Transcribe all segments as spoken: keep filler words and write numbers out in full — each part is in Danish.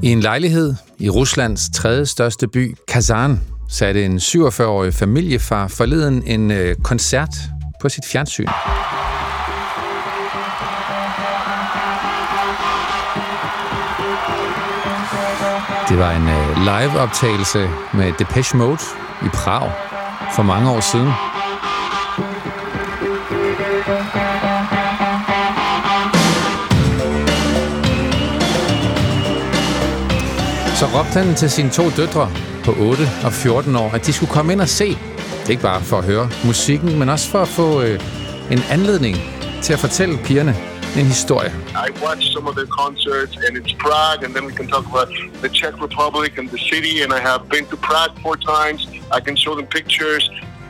I en lejlighed i Ruslands tredje største by, Kazan, satte en syvogfyrre-årig familiefar forleden en øh, koncert på sit fjernsyn. Det var en øh, live-optagelse med Depeche Mode i Prag for mange år siden. Så råbte han til sine to døtre på otte og fjorten år, at de skulle komme ind og se. Ikke bare for at høre musikken, men også for at få øh, en anledning til at fortælle pigerne en historie. I watched some of their concerts, and it's Prague, and then we can talk about the Czech Republic and the city, and I have been to Prague four times. I can show them pictures.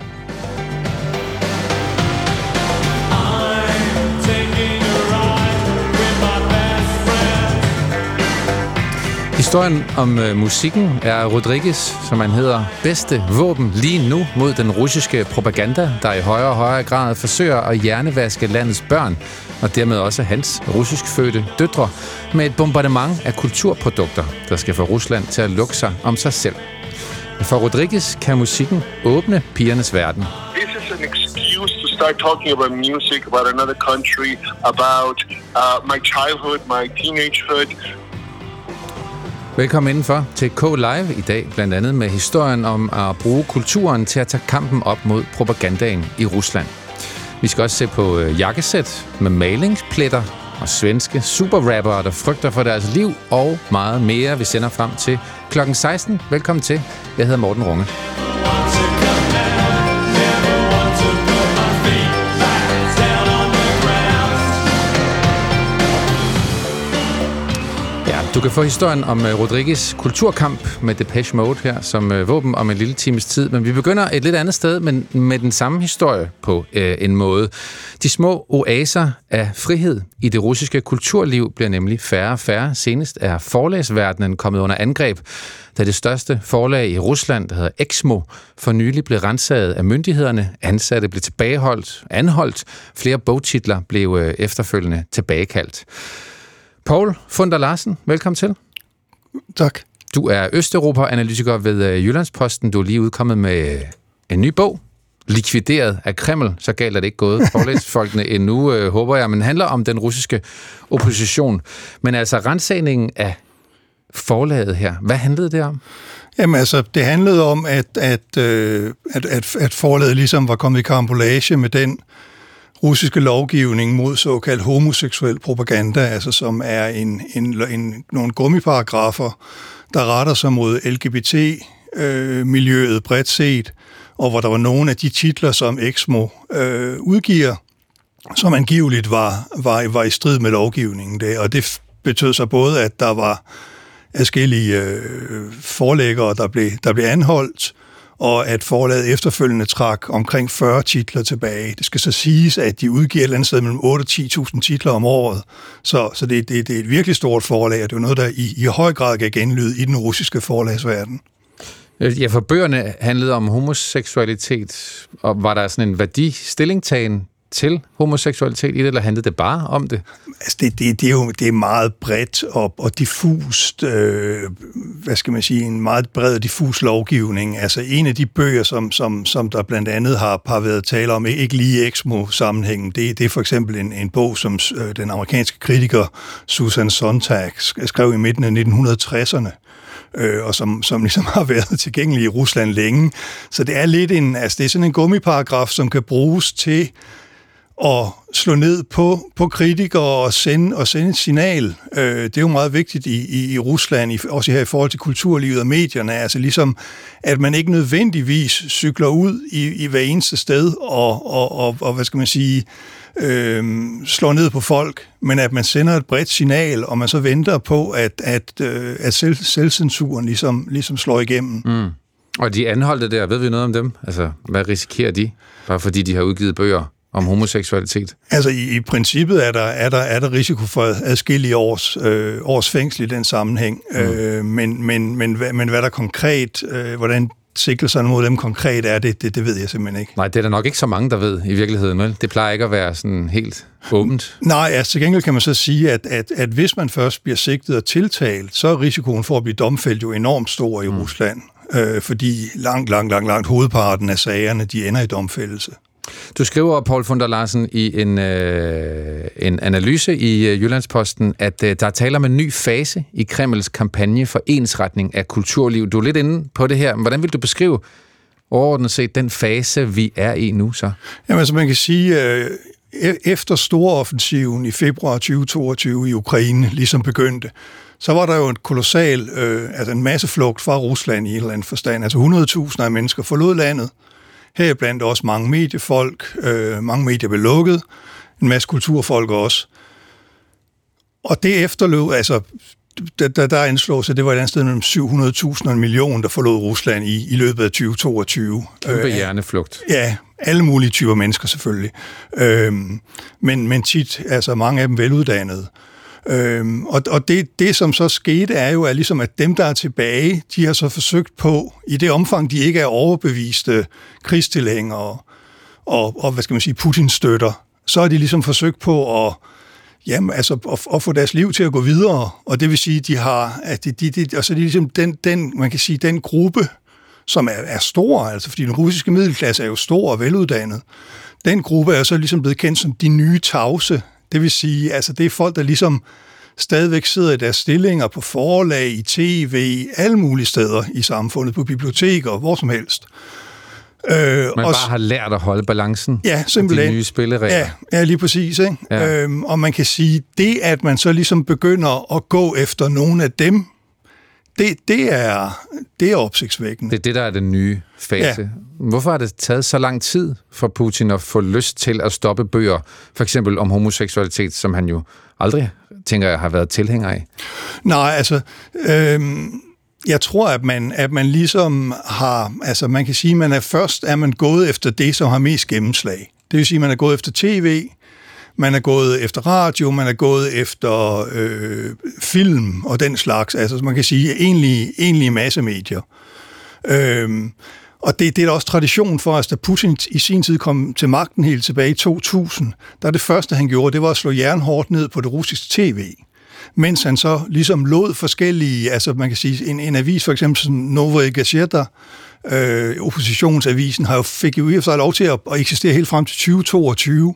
Historien om øh, musikken er Rodriguez, som han hedder, bedste våben lige nu mod den russiske propaganda, der i højere og højere grad forsøger at hjernevaske landets børn, og dermed også hans russiskfødte døtre, med et bombardement af kulturprodukter, der skal få Rusland til at lukke sig om sig selv. For Rodriguez kan musikken åbne pigernes verden. This is an excuse to start talking about music, about another country, about uh, my childhood, my teenagehood. Velkommen indenfor til K Live i dag, blandt andet med historien om at bruge kulturen til at tage kampen op mod propagandaen i Rusland. Vi skal også se på jakkesæt med malingspletter og svenske superrappere, der frygter for deres liv og meget mere. Vi sender frem til klokken seksten. Velkommen til. Jeg hedder Morten Runge. Du kan få historien om Rodriguez kulturkamp med Depeche Mode her som våben om en lille times tid. Men vi begynder et lidt andet sted, men med den samme historie på øh, en måde. De små oaser af frihed i det russiske kulturliv bliver nemlig færre og færre. Senest er forlagsverdenen kommet under angreb, da det største forlag i Rusland, der hedder Exmo, for nylig blev renset af myndighederne. Ansatte blev tilbageholdt, anholdt. Flere bogtitler blev øh, efterfølgende tilbagekaldt. Poul Funder Larsen, velkommen til. Tak. Du er Østeuropa-analytiker ved Jyllandsposten. Du er lige udkommet med en ny bog, Likvideret af Kreml. Så galt er det ikke gået forlægsfolkene endnu, øh, håber jeg, men handler om den russiske opposition. Men altså, rensagningen af forlaget her, hvad handlede det om? Jamen altså, det handlede om, at, at, øh, at, at, at forlaget ligesom var kommet i karambolage med den russiske lovgivning mod såkaldt homoseksuel propaganda, altså som er en, en, en, nogle gummiparagrafer, der retter sig mod L G B T-miljøet øh, bredt set, og hvor der var nogle af de titler, som Exmo øh, udgiver, som angiveligt var, var, var i strid med lovgivningen. Det, og det betød så både, at der var adskillige øh, forlæggere, der blev, der blev anholdt, og at forlaget efterfølgende trak omkring fyrre titler tilbage. Det skal så siges, at de udgiver et eller andet sted mellem otte og ti tusind titler om året. Så, så det, det, det er et virkelig stort forlag, og det er noget, der i, i høj grad kan genlyde i den russiske forlagsverden. Ja, for bøgerne handlede om homoseksualitet, og var der sådan en værdistillingtagen til homoseksualitet i det, eller handlede det bare om det? Altså det, det, det er jo det er meget bredt og, og diffust, øh, hvad skal man sige, en meget bred og diffus lovgivning. Altså en af de bøger, som, som, som der blandt andet har, har været tale om, ikke lige i Exmo-sammenhængen, det, det er for eksempel en, en bog, som øh, den amerikanske kritiker Susan Sontag skrev i midten af nitten tresserne. Øh, og som, som ligesom har været tilgængelig i Rusland længe. Så det er lidt en, altså det er sådan en gummiparagraf, som kan bruges til at slå ned på, på kritikere og sende, og sende et signal. Øh, det er jo meget vigtigt i, i, i Rusland, i, også her i forhold til kulturlivet og medierne, altså ligesom, at man ikke nødvendigvis cykler ud i, i hver eneste sted og, og, og, og hvad skal man sige, øh, slår ned på folk, men at man sender et bredt signal, og man så venter på, at, at, øh, at selv, selvcensuren ligesom, ligesom slår igennem. Mm. Og de anholdte der, ved vi noget om dem? Altså, hvad risikerer de? Bare fordi de har udgivet bøger om homoseksualitet? Altså i, i princippet er der, er, der, er der risiko for adskillige års, øh, års fængsel i den sammenhæng, mm. øh, men, men, men, men hvad der konkret, øh, hvordan sigtelserne mod dem konkret er, det, det, det ved jeg simpelthen ikke. Nej, det er der nok ikke så mange, der ved i virkeligheden, vel? Det plejer ikke at være sådan helt åbent. Nej, altså til gengæld kan man så sige, at, at, at hvis man først bliver sigtet og tiltalt, så er risikoen for at blive domfældt jo enormt stor i mm. Rusland, øh, fordi langt, langt, langt, langt hovedparten af sagerne, de ender i domfældelse. Du skriver, Poul Funder Larsen, i en, øh, en analyse i øh, Jyllandsposten, at øh, der er tale om en ny fase i Kremls kampagne for ensretning af kulturliv. Du er lidt inde på det her. Hvordan vil du beskrive overordnet set den fase, vi er i nu så? Jamen altså man kan sige, øh, efter storoffensiven i februar tyve toogtyve i Ukraine ligesom begyndte, så var der jo en kolossal, øh, altså en masse flugt fra Rusland i et eller andet forstand. Altså hundrede tusinder af mennesker forlod landet. Heriblandt også mange mediefolk, øh, mange medier blev lukket, en masse kulturfolk også. Og det efterløb, altså, der, der anslås, at det var et andet sted mellem syv hundrede tusind og en million, der forlod Rusland i, i løbet af tyve toogtyve. Kæmpe hjerneflugt. Øh, ja, alle mulige typer mennesker selvfølgelig. Øh, men, men tit, altså mange af dem veluddannede. Øhm, og og det, det, som så skete, er jo, at, ligesom, at dem, der er tilbage, de har så forsøgt på, i det omfang, de ikke er overbeviste krigstilhængere og, og, og, hvad skal man sige, Putin-støtter, så har de ligesom forsøgt på at, jamen, altså, at, at få deres liv til at gå videre. Og det vil sige, de har, at de, de, de, og så er de ligesom den, den, man kan sige, den gruppe, som er, er stor, altså fordi den russiske middelklasse er jo stor og veluddannet. Den gruppe er så ligesom blevet kendt som de nye tavse. Det vil sige, altså det er folk, der ligesom stadigvæk sidder i deres stillinger på forlag, i tv, alle mulige steder i samfundet, på biblioteker, hvor som helst. Øh, Man og, bare har lært at holde balancen. Ja, simpelthen. De nye spilleregler. Ja, ja, lige præcis. Ikke? Ja. Øhm, og man kan sige, det at man så ligesom begynder at gå efter nogle af dem, det, det, er, det er opsigtsvækkende. Det er det, der er den nye fase. Ja. Hvorfor har det taget så lang tid for Putin at få lyst til at stoppe bøger, for eksempel om homoseksualitet, som han jo aldrig, tænker jeg, har været tilhænger af? Nej, altså, øhm, jeg tror, at man, at man ligesom har, altså man kan sige, man er først er man gået efter det, som har mest gennemslag. Det vil sige, man er gået efter tv, man er gået efter radio, man er gået efter øh, film og den slags, altså man kan sige egentlige, egentlige massemedier. Øhm, og det, det er der også tradition for, at da Putin i sin tid kom til magten helt tilbage i to tusind, der det første han gjorde, det var at slå jernhårdt ned på det russiske tv, mens han så ligesom lod forskellige, altså man kan sige, en, en avis for eksempel som Novaya Gazeta, øh, oppositionsavisen, har jo, fik jo i og for sig lov til at, at eksistere helt frem til tyve toogtyve.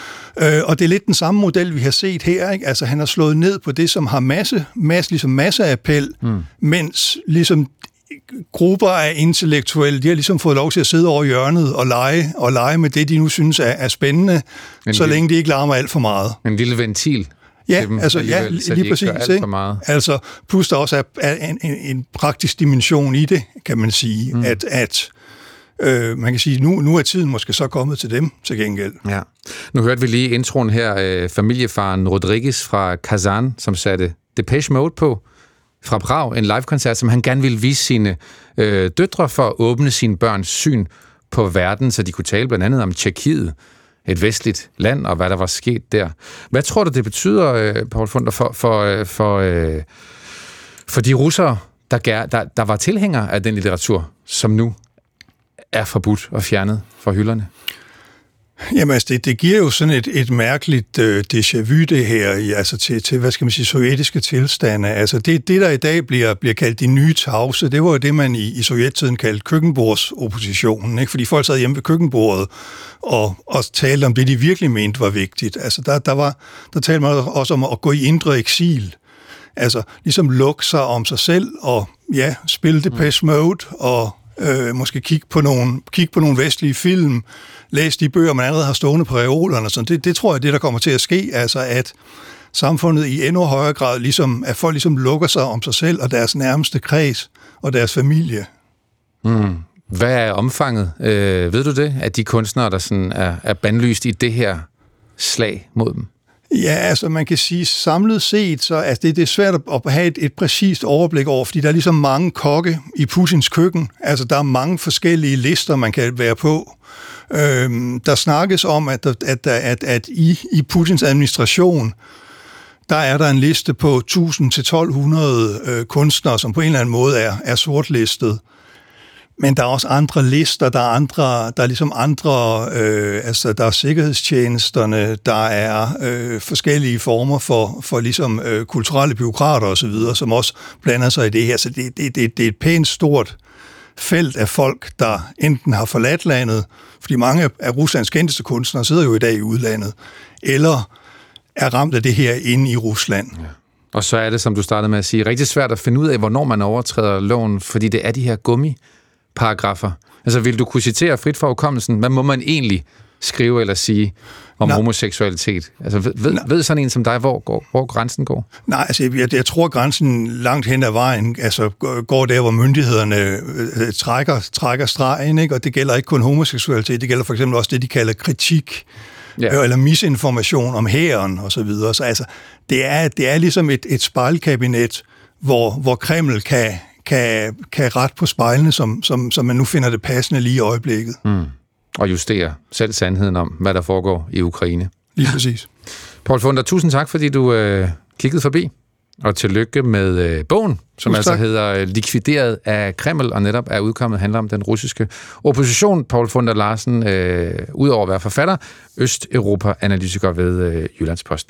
Øh, og det er lidt den samme model, vi har set her, ikke? Altså han har slået ned på det, som har masse, masse ligesom masseappel, mm. mens ligesom grupper af intellektuelle, de har ligesom fået lov til at sidde over hjørnet og lege, og lege med det, de nu synes er, er spændende, en så lille, længe de ikke larmer alt for meget. En lille ventil. Ja, altså, ja, lige, lige præcis. Altså, plus der også er, er en, en, en praktisk dimension i det, kan man sige, mm. at, at øh, man kan sige, nu, nu er tiden måske så kommet til dem til gengæld. Ja. Nu hørte vi lige introen her, øh, familiefaren Rodriguez fra Kazan, som satte Depeche Mode på, fra Prag, en live-koncert, som han gerne ville vise sine øh, døtre for at åbne sine børns syn på verden, så de kunne tale blandt andet om Tjekkiet, et vestligt land, og hvad der var sket der. Hvad tror du, det betyder, øh, Poul Funder, for, for, øh, for, øh, for de russere, der, der, der var tilhængere af den litteratur, som nu er forbudt og fjernet fra hylderne? Jamen altså, det, det giver jo sådan et, et mærkeligt øh, déjà vu, det her, i, altså til, til, hvad skal man sige, sovjetiske tilstande. Altså det, det der i dag bliver, bliver kaldt de nye tavse, det var jo det, man i, i sovjettiden kaldte køkkenbordsoppositionen, ikke? Fordi folk sad hjemme ved køkkenbordet og, og talte om det, de virkelig mente var vigtigt. Altså der, der, var, der talte man også om at gå i indre eksil. Altså ligesom lukke sig om sig selv og ja, spille Depeche Mode og øh, måske kigge på, nogle, kigge på nogle vestlige film, læse de bøger, man allerede har stående på reolerne. Så det, det tror jeg, det der kommer til at ske, altså at samfundet i endnu højere grad, ligesom, at folk ligesom lukker sig om sig selv og deres nærmeste kreds og deres familie. Mm. Hvad er omfanget, øh, ved du det, af de kunstnere, der sådan er, er bandlyst i det her slag mod dem? Ja, altså man kan sige samlet set, så altså det, det er svært at have et, et præcist overblik over, fordi der er ligesom mange kokke i Putins køkken. Altså der er mange forskellige lister, man kan være på. Øhm, der snakkes om, at, at, at, at i, i Putins administration, der er der en liste på tusind til tolv hundrede øh, kunstnere, som på en eller anden måde er, er sortlistet. Men der er også andre lister, der er andre, der er ligesom andre, øh, altså der er sikkerhedstjenesterne, der er øh, forskellige former for, for ligesom øh, kulturelle bureaukrater osv., som også blander sig i det her. Så det, det, det, det er et pænt stort felt af folk, der enten har forladt landet, fordi mange af Ruslands kendteste kunstnere sidder jo i dag i udlandet, eller er ramt af det her inde i Rusland. Ja. Og så er det, som du startede med at sige, rigtig svært at finde ud af, hvornår man overtræder loven, fordi det er de her gummiparagrafer. Altså, vil du kunne citere frit fra hukommelsen? Hvad må man egentlig skrive eller sige om Nej. homoseksualitet? Altså, ved, ved, ved sådan en som dig, hvor, går, hvor grænsen går? Nej, altså, jeg, jeg tror, grænsen langt hen ad vejen altså, går der, hvor myndighederne øh, trækker, trækker stregen, ikke? Og det gælder ikke kun homoseksualitet, det gælder for eksempel også det, de kalder kritik, ja. eller misinformation om hæren og så videre. Så altså, det er, det er ligesom et, et spejlkabinet, hvor, hvor Kreml kan, kan, kan rette på spejlene, som, som, som man nu finder det passende lige i øjeblikket. Mm. Og justere selv sandheden om, hvad der foregår i Ukraine. Lige præcis. Poul Funder, tusind tak, fordi du øh, kiggede forbi. Og tillykke med øh, bogen, som altså hedder Likvideret af Kreml, og netop er udkommet, handler om den russiske opposition. Poul Funder Larsen, øh, udover at være forfatter, Østeuropa-analytiker ved øh, Jyllandsposten.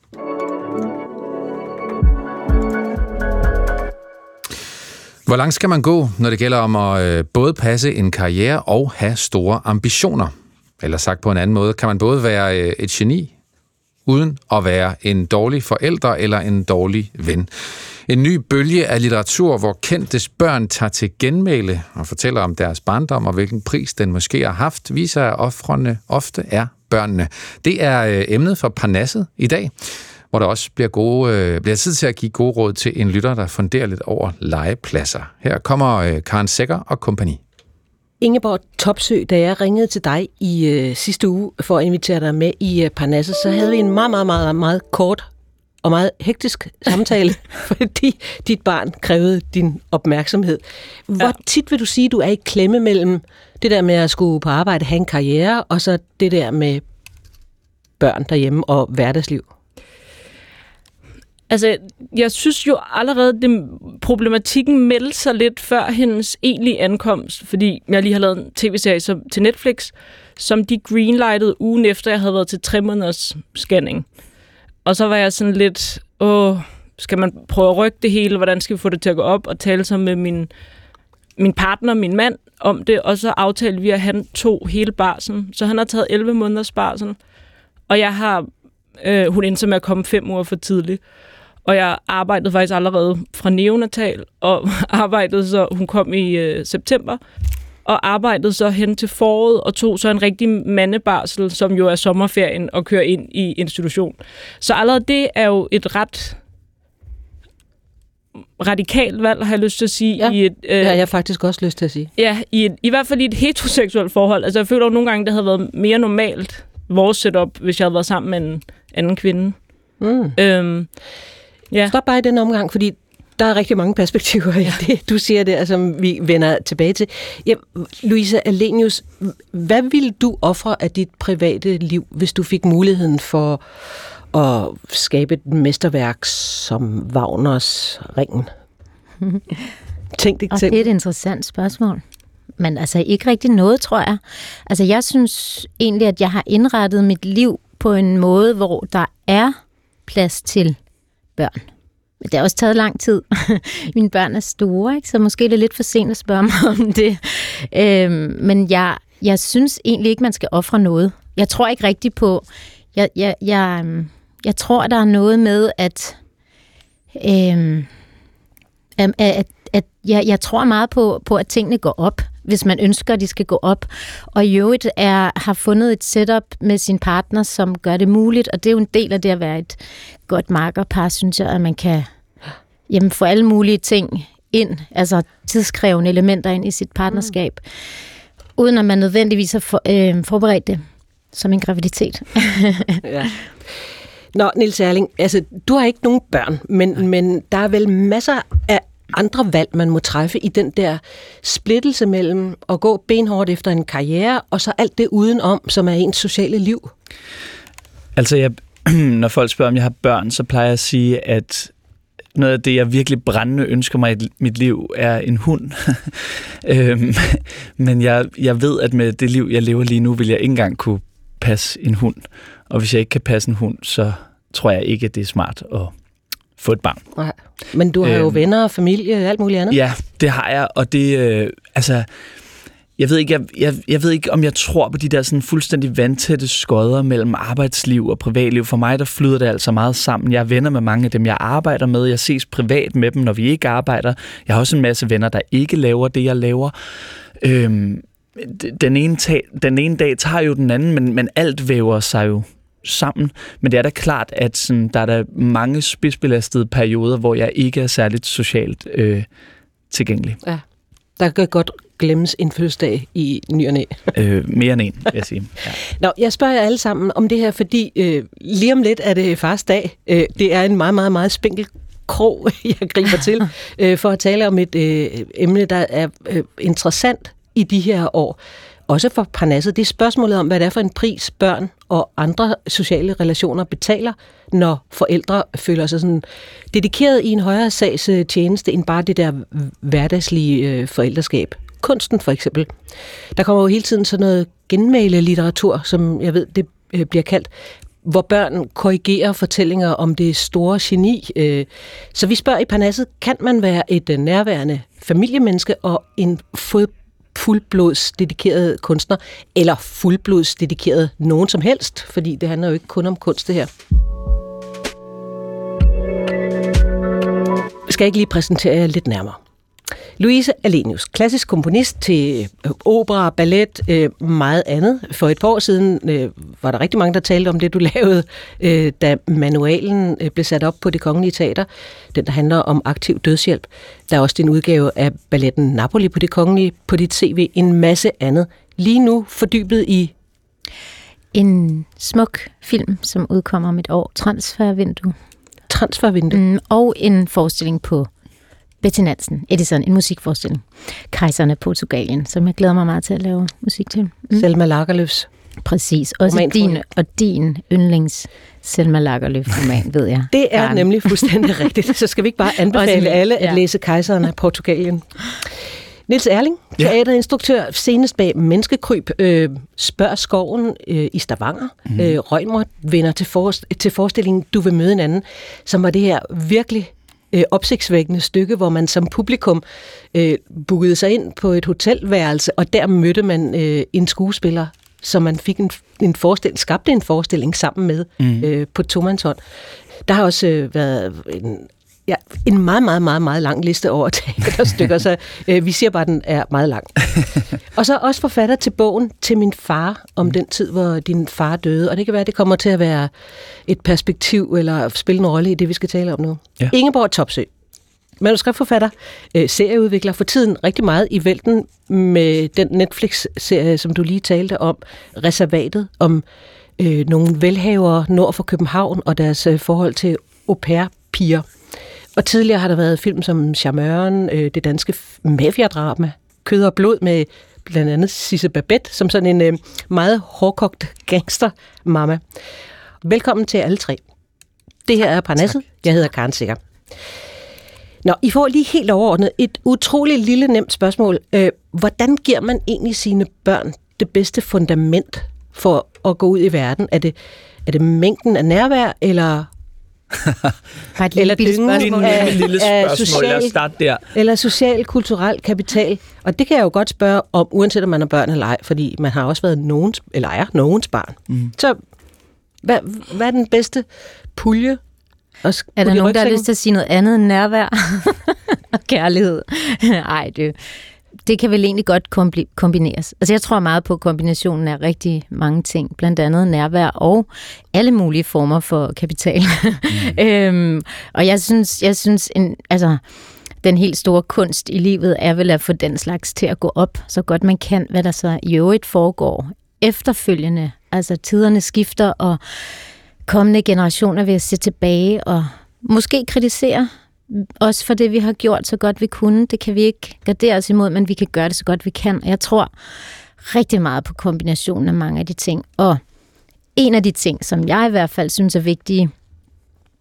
Hvor langt skal man gå, når det gælder om at øh, både passe en karriere og have store ambitioner? Eller sagt på en anden måde, kan man både være øh, et geni, uden at være en dårlig forælder eller en dårlig ven. En ny bølge af litteratur, hvor kendtes børn tager til genmæle og fortæller om deres barndom og hvilken pris den måske har haft, viser at ofrene ofte er børnene. Det er øh, emnet for Parnasset i dag, hvor der også bliver, gode, øh, bliver tid til at give gode råd til en lytter, der funderer lidt over legepladser. Her kommer øh, Karen Sækker og kompagni. Ingeborg Topsø, da jeg ringede til dig i øh, sidste uge for at invitere dig med i øh, Parnasset, så havde vi en meget, meget, meget, meget kort og meget hektisk samtale, fordi dit barn krævede din opmærksomhed. Hvor ja. tit vil du sige, du er i klemme mellem det der med at skulle på arbejde, have en karriere, og så det der med børn derhjemme og hverdagsliv? Altså, jeg synes jo allerede, at problematikken meldte sig lidt før hendes egentlige ankomst, fordi jeg lige har lavet en tv-serie som, til Netflix, som de greenlightede ugen efter, jeg havde været til tre måneders scanning. Og så var jeg sådan lidt, åh, skal man prøve at rykke det hele? Hvordan skal vi få det til at gå op? Og tale så med min, min partner, min mand, om det. Og så aftalte vi, at han tog hele barsel. Så han har taget elleve måneders barsel. Og jeg har, øh, hun endte med at komme fem uger for tidligt. Og jeg arbejdede faktisk allerede fra neonatal, og arbejdede så, hun kom i øh, september, og arbejdede så hen til foråret, og tog så en rigtig mandebarsel, som jo er sommerferien, og kører ind i institution. Så allerede det er jo et ret radikalt valg, har jeg lyst til at sige. Ja, i et, øh, det har jeg faktisk også lyst til at sige. Ja, i, et, i hvert fald i et heteroseksuelt forhold. Altså jeg føler jo nogle gange, det havde været mere normalt, vores setup, hvis jeg havde været sammen med en anden kvinde. Mm. Øhm, ja. Stop bare i den omgang, fordi der er rigtig mange perspektiver i det, du siger der, som vi vender tilbage til. Ja, Louise Alenius, hvad ville du ofre af dit private liv, hvis du fik muligheden for at skabe et mesterværk som Wagners Ringen? Tænk det, og det er et interessant spørgsmål. Men altså ikke rigtig noget, tror jeg. Altså jeg synes egentlig, at jeg har indrettet mit liv på en måde, hvor der er plads til børn. Men det har også taget lang tid. Mine børn er store, ikke? Så måske er det lidt for sent at spørge mig om det. Øhm, men jeg, jeg synes egentlig ikke, man skal ofre noget. Jeg tror ikke rigtig på... Jeg, jeg, jeg, jeg tror, der er noget med, at... Øhm, at, at, at jeg, jeg tror meget på, på, at tingene går op, hvis man ønsker, at de skal gå op. Og i øvrigt er, har fundet et setup med sin partner, som gør det muligt, og det er jo en del af det at være et godt makkerpar, synes jeg, at man kan jamen, få alle mulige ting ind, altså tidskrævende elementer ind i sit partnerskab, mm. uden at man nødvendigvis har for, øh, forberedt det som en graviditet. Ja. Nå, Niels Erling, altså, du har ikke nogen børn, men, men der er vel masser af andre valg, man må træffe i den der splittelse mellem at gå benhårdt efter en karriere, og så alt det udenom, som er ens sociale liv. Altså, jeg, når folk spørger, om jeg har børn, så plejer jeg at sige, at noget af det, jeg virkelig brændende ønsker mig i mit liv, er en hund. øhm, men jeg, jeg ved, at med det liv, jeg lever lige nu, vil jeg ikke engang kunne passe en hund. Og hvis jeg ikke kan passe en hund, så tror jeg ikke, at det er smart at få et barn. Nej. Men du har øhm, jo venner og familie og alt muligt andet. Ja, det har jeg, og det, øh, altså... Jeg ved, ikke, jeg, jeg, jeg ved ikke, om jeg tror på de der sådan fuldstændig vandtætte skodder mellem arbejdsliv og privatliv. For mig, der flyder det altså meget sammen. Jeg er venner med mange af dem, jeg arbejder med. Jeg ses privat med dem, når vi ikke arbejder. Jeg har også en masse venner, der ikke laver det, jeg laver. Øhm, den, ene tag, den ene dag tager jo den anden, men, men alt væver sig jo sammen. Men det er da klart, at sådan, der er der mange spidsbelastede perioder, hvor jeg ikke er særligt socialt øh, tilgængelig. Ja. Der kan godt glemmes en fødselsdag i ny og næ. øh, mere end en, vil jeg sige. Ja. Nå, jeg spørger jer alle sammen om det her, fordi øh, lige om lidt er det fars dag. Øh, det er en meget, meget, meget spinkel krog, jeg griber til, øh, for at tale om et øh, emne, der er øh, interessant i de her år. Også for Parnasset. Det er spørgsmålet om, hvad det er for en pris børn og andre sociale relationer betaler, når forældre føler sig sådan dedikeret i en højere sags tjeneste end bare det der hverdagslige øh, forældreskab. Kunsten for eksempel. Der kommer jo hele tiden sådan noget genmæle-litteratur, som jeg ved, det øh, bliver kaldt, hvor børn korrigerer fortællinger om det store geni. Øh. Så vi spørger i Parnasset, kan man være et øh, nærværende familiemenneske og en fod fuldblods dedikeret kunstner, eller fuldblods dedikeret nogen som helst, fordi det handler jo ikke kun om kunst, det her. Skal jeg ikke lige præsentere jer lidt nærmere. Louise Alenius, klassisk komponist til opera, ballet, meget andet. For et par år siden var der rigtig mange, der talte om det, du lavede, da manualen blev sat op på Det Kongelige Teater. Den, der handler om aktiv dødshjælp. Der er også din udgave af balletten Napoli på Det Kongelige på dit C V. En masse andet. Lige nu fordybet i... En smuk film, som udkommer om et år. Transfervindue. Transfervindue. Mm, og en forestilling på Betty Nansen, Edison, en musikforestilling. Kejseren af Portugalien, som jeg glæder mig meget til at lave musik til. Mm. Selma Lagerlöfs. Præcis. Også din og din yndlings Selma Lagerlöf-roman, ved jeg. Det er Garn. Nemlig fuldstændig rigtigt. Så skal vi ikke bare anbefale alle at ja. læse Kejseren af Portugalien. Niels Erling, teaterinstruktør, senest bag Menneskekryb, øh, Spørg skoven øh, i Stavanger. Mm. Øh, Reumert vender til, for, til forestillingen Du vil møde en anden, som var det her virkelig øh, opsigtsvækkende stykke, hvor man som publikum øh, bookede sig ind på et hotelværelse, og der mødte man øh, en skuespiller, som man fik en, en forestilling, skabte en forestilling sammen med mm. øh, på tomandshånd. Der har også øh, været en Ja, en meget, meget, meget, meget lang liste over teaterstykker, så øh, vi siger bare, at den er meget lang. Og så også forfatter til bogen Til min far, om den tid, hvor din far døde. Og det kan være, at det kommer til at være et perspektiv, eller spille en rolle i det, vi skal tale om nu. Ja. Ingeborg Topsøe, manuskriptforfatter, øh, serieudvikler for tiden rigtig meget i vælten med den Netflix-serie, som du lige talte om, Reservatet, om øh, nogle velhavere nord for København og deres øh, forhold til au pair-piger. Og tidligere har der været film som Charmeuren, øh, det danske mafiadrama, Kød og blod med blandt andet Sisse Babette, som sådan en øh, meget hårdkogt gangstermamma. Velkommen til alle tre. Det her er Parnasset. Jeg hedder Karen Sikker. Nå, I får lige helt overordnet et utroligt lille nemt spørgsmål. Øh, hvordan giver man egentlig sine børn det bedste fundament for at gå ud i verden? Er det, er det mængden af nærvær, eller... et eller dyngen af, af, lille spørgsmål. Social, Lad os starte der. Eller social, kulturel kapital. Og det kan jeg jo godt spørge om, uanset om man er børn eller ej, fordi man har også været nogens, eller er nogens barn. Mm. Så hvad, hvad er den bedste pulje? Er der nogen, der har lyst til at sige noget andet end nærvær og kærlighed? Ej, det, det kan vel egentlig godt kombineres. Altså jeg tror meget på kombinationen af rigtig mange ting, blandt andet nærvær og alle mulige former for kapital. Mm. øhm, og jeg synes, jeg synes en, altså, den helt store kunst i livet er vel at få den slags til at gå op, så godt man kan, hvad der så i øvrigt foregår efterfølgende. Altså tiderne skifter, og kommende generationer vil se tilbage og måske kritisere også for det, vi har gjort så godt vi kunne. Det kan vi ikke gardere os imod, men vi kan gøre det så godt vi kan. Jeg tror rigtig meget på kombinationen af mange af de ting. Og en af de ting, som jeg i hvert fald synes er vigtige,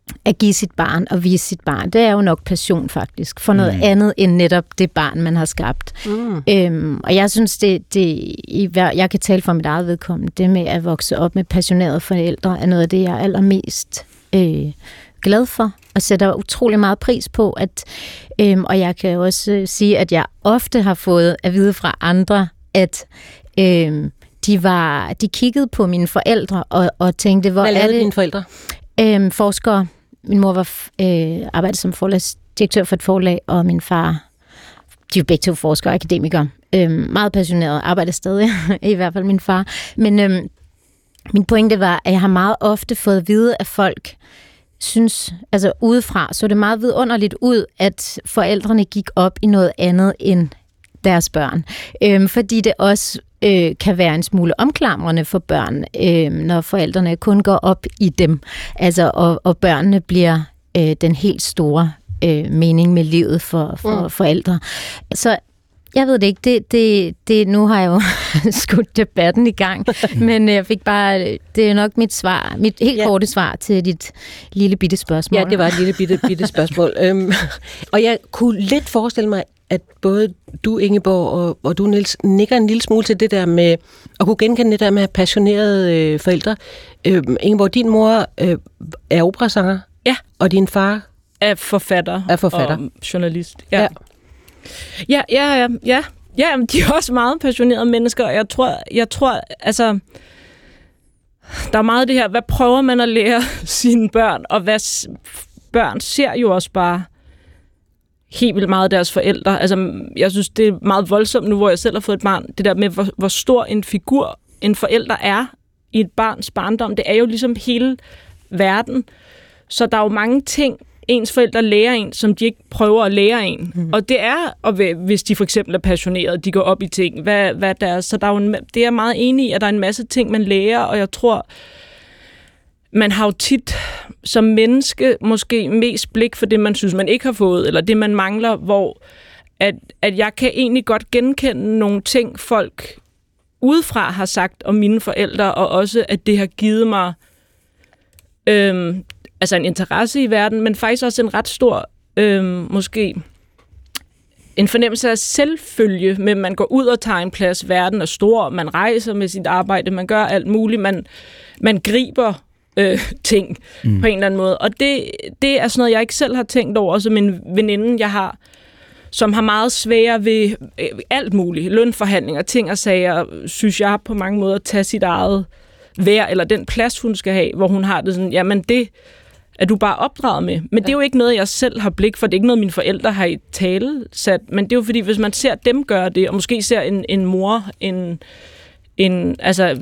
at give sit barn og vise sit barn, det er jo nok passion faktisk, for noget mm. andet end netop det barn, man har skabt. Mm. Øhm, og jeg synes, det, det jeg kan tale for mit eget vedkommende, det med at vokse op med passionerede forældre, er noget af det, jeg er allermest øh, glad for, og sætter utrolig meget pris på, at, øhm, og jeg kan også øh, sige, at jeg ofte har fået at vide fra andre, at øh, de, var, de kiggede på mine forældre og, og tænkte, hvor Hvad er det? dine forældre? Øhm, forskere. Min mor var øh, arbejdede som forlagsdirektør for et forlag, og min far, de er begge to forskere og akademikere. Øhm, meget passioneret, arbejder stadig, i hvert fald min far. Men øhm, min pointe var, at jeg har meget ofte fået at vide, at folk synes, altså udefra, så det meget vidunderligt ud, at forældrene gik op i noget andet end deres børn. Øhm, fordi det også øh, kan være en smule omklamrende for børn, øh, når forældrene kun går op i dem. Altså, og, og børnene bliver øh, den helt store øh, mening med livet for, for mm. forældre. Så jeg ved det ikke. Det, det, det, nu har jeg jo skudt debatten i gang, men jeg fik bare, det er nok mit svar, mit helt ja. korte svar til dit lille bitte spørgsmål. Ja, det var et lille bitte, bitte spørgsmål. øhm, og jeg kunne lidt forestille mig, at både du, Ingeborg, og, og du, Niels, nikker en lille smule til det der med, at kunne genkende det der med passionerede øh, forældre. Øhm, Ingeborg, din mor øh, er operasanger. Ja. Og din far er forfatter. Er forfatter. Og journalist. Ja. Ja. Ja, ja, ja, ja. Ja, de er også meget passionerede mennesker, og jeg tror, jeg tror, altså, der er meget det her, hvad prøver man at lære sine børn, og hvad børn ser jo også bare helt vildt meget af deres forældre. Altså, jeg synes, det er meget voldsomt nu, hvor jeg selv har fået et barn, det der med, hvor, hvor stor en figur en forælder er i et barns barndom, det er jo ligesom hele verden. Så der er jo mange ting, ens forældre lærer en, som de ikke prøver at lære en. Mm. Og det er, og hvis de for eksempel er passionerede, de går op i ting, hvad, hvad der er. Så der er jo en, det er jeg meget enig i, at der er en masse ting, man lærer, og jeg tror, man har jo tit som menneske måske mest blik for det, man synes, man ikke har fået, eller det, man mangler, hvor at, at jeg kan egentlig godt genkende nogle ting, folk udefra har sagt om mine forældre, og også, at det har givet mig øhm, altså en interesse i verden, men faktisk også en ret stor, øhm, måske en fornemmelse af selvfølge, med at man går ud og tager en plads, verden er stor, man rejser med sit arbejde, man gør alt muligt, man, man griber øh, ting mm. på en eller anden måde. Og det, det er sådan noget, jeg ikke selv har tænkt over, som en veninde, jeg har, som har meget svære ved øh, alt muligt, lønforhandlinger, ting og sager, synes jeg på mange måder at tage sit eget værd, eller den plads, hun skal have, hvor hun har det sådan, jamen det er du bare opdraget med. Men det er jo ikke noget, jeg selv har blik for. Det er ikke noget, mine forældre har i tale sat. Men det er jo fordi, hvis man ser dem gøre det, og måske ser en, en mor, en, en, altså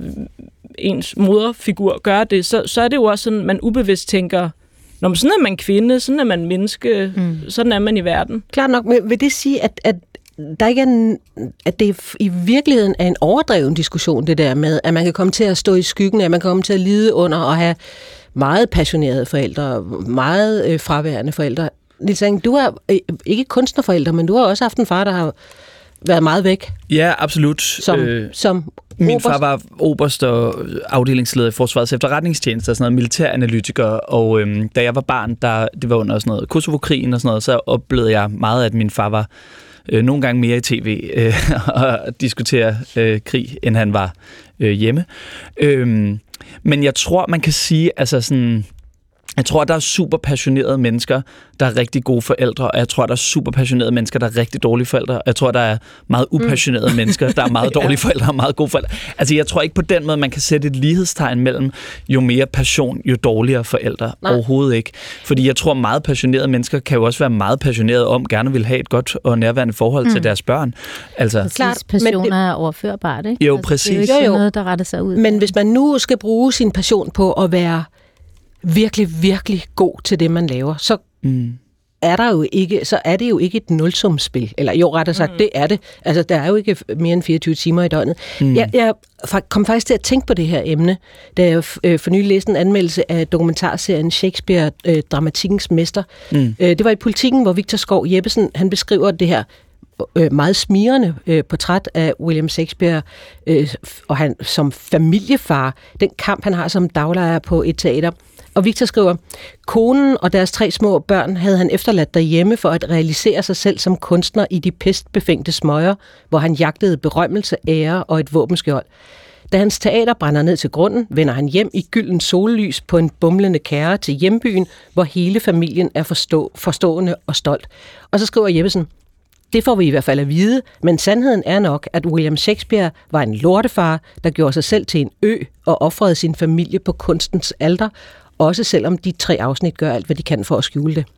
ens moderfigur gøre det, så, så er det jo også sådan, man ubevidst tænker, når man sådan er man kvinde, sådan er man menneske, mm. sådan er man i verden. Klart nok, men vil det sige, at, at der ikke er en, at det i virkeligheden er en overdreven diskussion, det der med, at man kan komme til at stå i skyggen, at man kan komme til at lide under og have meget passionerede forældre, meget øh, fraværende forældre. Niels Engel, du er øh, ikke kunstnerforældre, men du har også haft en far, der har været meget væk. Ja, absolut. Som, øh, som min oberst. far var oberst og afdelingsleder i Forsvarets Efterretningstjeneste og sådan noget, militæranalytiker, og øhm, da jeg var barn, der, det var under sådan noget Kosovo-krigen og sådan noget, så oplevede jeg meget, at min far var øh, nogle gange mere i tv øh, og diskutere øh, krig, end han var øh, hjemme. Øhm, Men jeg tror, man kan sige, altså sådan, jeg tror, der er super passionerede mennesker, der er rigtig gode forældre, og jeg tror, der er super passionerede mennesker, der er rigtig dårlige forældre, og jeg tror, der er meget upassionerede mm. mennesker, der er meget dårlige forældre og meget gode forældre. Altså, jeg tror ikke på den måde, man kan sætte et lighedstegn mellem jo mere passion, jo dårligere forældre. Nej. Overhovedet ikke. Fordi jeg tror, meget passionerede mennesker kan jo også være meget passionerede om, gerne vil have et godt og nærværende forhold mm. til deres børn. Altså, klart, passioner det er overførbart, ikke? Jo, altså, præcis. Det er jo ikke jo, jo. noget, der retter sig ud. Men hvis man nu skal bruge sin passion på at være virkelig, virkelig god til det, man laver, så mm. er der jo ikke, så er det jo ikke et nulsumsspil. Eller jo, rettere sagt, mm. det er det. Altså, der er jo ikke mere end fireogtyve timer i døgnet. Mm. Jeg, jeg kom faktisk til at tænke på det her emne, da jeg for nylig læste en anmeldelse af dokumentarserien Shakespeare, øh, Dramatikkens Mester. Mm. Øh, det var i Politikken, hvor Victor Skov Jeppesen, han beskriver det her øh, meget smirrende øh, portræt af William Shakespeare øh, og han som familiefar, den kamp, han har som daglejer på et teater. Og Victor skriver, konen og deres tre små børn havde han efterladt derhjemme for at realisere sig selv som kunstner i de pestbefængte smøger, hvor han jagtede berømmelse, ære og et våbenskjold. Da hans teater brænder ned til grunden, vender han hjem i gylden sollys på en bumlende kærre til hjembyen, hvor hele familien er forstå, forstående og stolt. Og så skriver Jeppesen, det får vi i hvert fald at vide, men sandheden er nok, at William Shakespeare var en lortefar, der gjorde sig selv til en ø og ofrede sin familie på kunstens alter, også selvom de tre afsnit gør alt, hvad de kan for at skjule det.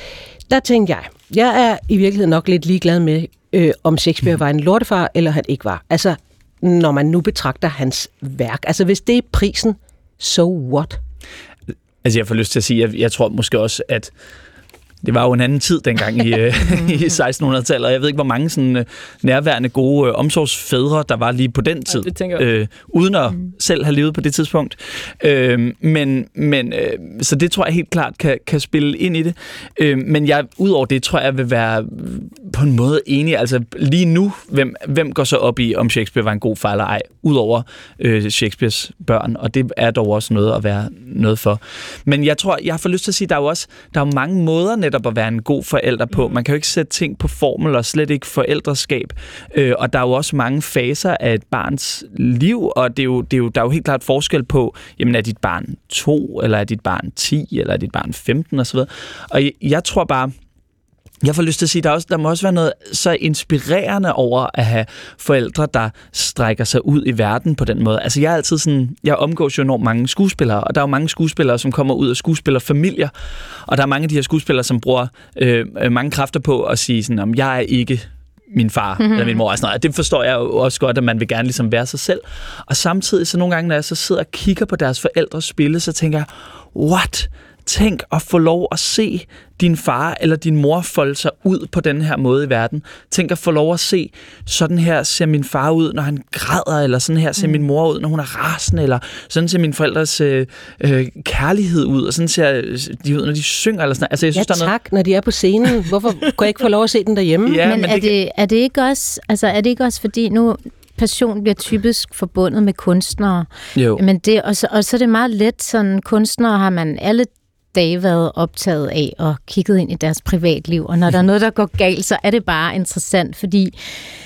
Der tænkte jeg, jeg er i virkeligheden nok lidt ligeglad med, øh, om Shakespeare var en lortefar, eller han ikke var. Altså, når man nu betragter hans værk. Altså, hvis det er prisen, so what? Altså, jeg får lyst til at sige, at jeg, jeg tror måske også, at det var jo en anden tid dengang i, i sekstenhundredetallet, og jeg ved ikke, hvor mange sådan, nærværende gode øh, omsorgsfædre, der var lige på den tid, ja, øh, uden at mm. selv have levet på det tidspunkt. Øh, men, men, øh, så det tror jeg helt klart kan, kan spille ind i det. Øh, men jeg, udover det, tror jeg, vil være på en måde enig. Altså lige nu, hvem, hvem går så op i, om Shakespeare var en god far eller ej, udover øh, Shakespeares børn, og det er dog også noget at være noget for. Men jeg tror, jeg får lyst til at sige, at der er jo også der er jo mange måder netop at være en god forælder på. Man kan jo ikke sætte ting på formel, og slet ikke forældreskab. Øh, og der er jo også mange faser af et barns liv, og det er jo, det er jo, der er jo helt klart forskel på, jamen er dit barn to, eller er dit barn ti, eller er dit barn femten osv. Og jeg, jeg tror bare, jeg får lyst til at sige, at der, også, der må også være noget så inspirerende over at have forældre, der strækker sig ud i verden på den måde. Altså jeg er altid sådan, jeg omgås jo enormt mange skuespillere, og der er jo mange skuespillere, som kommer ud af skuespillerfamilier, og der er mange af de her skuespillere, som bruger øh, mange kræfter på at sige sådan, om jeg er ikke min far mm-hmm. eller min mor. Og sådan noget. Det forstår jeg jo også godt, at man vil gerne ligesom være sig selv. Og samtidig, så nogle gange, når jeg så sidder og kigger på deres forældres spille, så tænker jeg, what? Tænk at få lov at se din far eller din mor folde sig ud på den her måde i verden. Tænk at få lov at se, sådan her ser min far ud, når han græder, eller sådan her ser mm. min mor ud, når hun er rasende, eller sådan ser mine forældres øh, øh, kærlighed ud, og sådan ser de ud, når de synger, eller sådan. Altså, jeg synes, ja, der er tak, noget... når de er på scenen. Hvorfor kan jeg ikke få lov at se den derhjemme? Ja, men, men er, det, det, er det ikke også, altså er det ikke også, fordi nu passion bliver typisk forbundet med kunstnere. Jo. Men det, og, så, og så er det meget let, sådan kunstnere har man alle dage været optaget af og kigget ind i deres privatliv, og når der er noget, der går galt, så er det bare interessant, fordi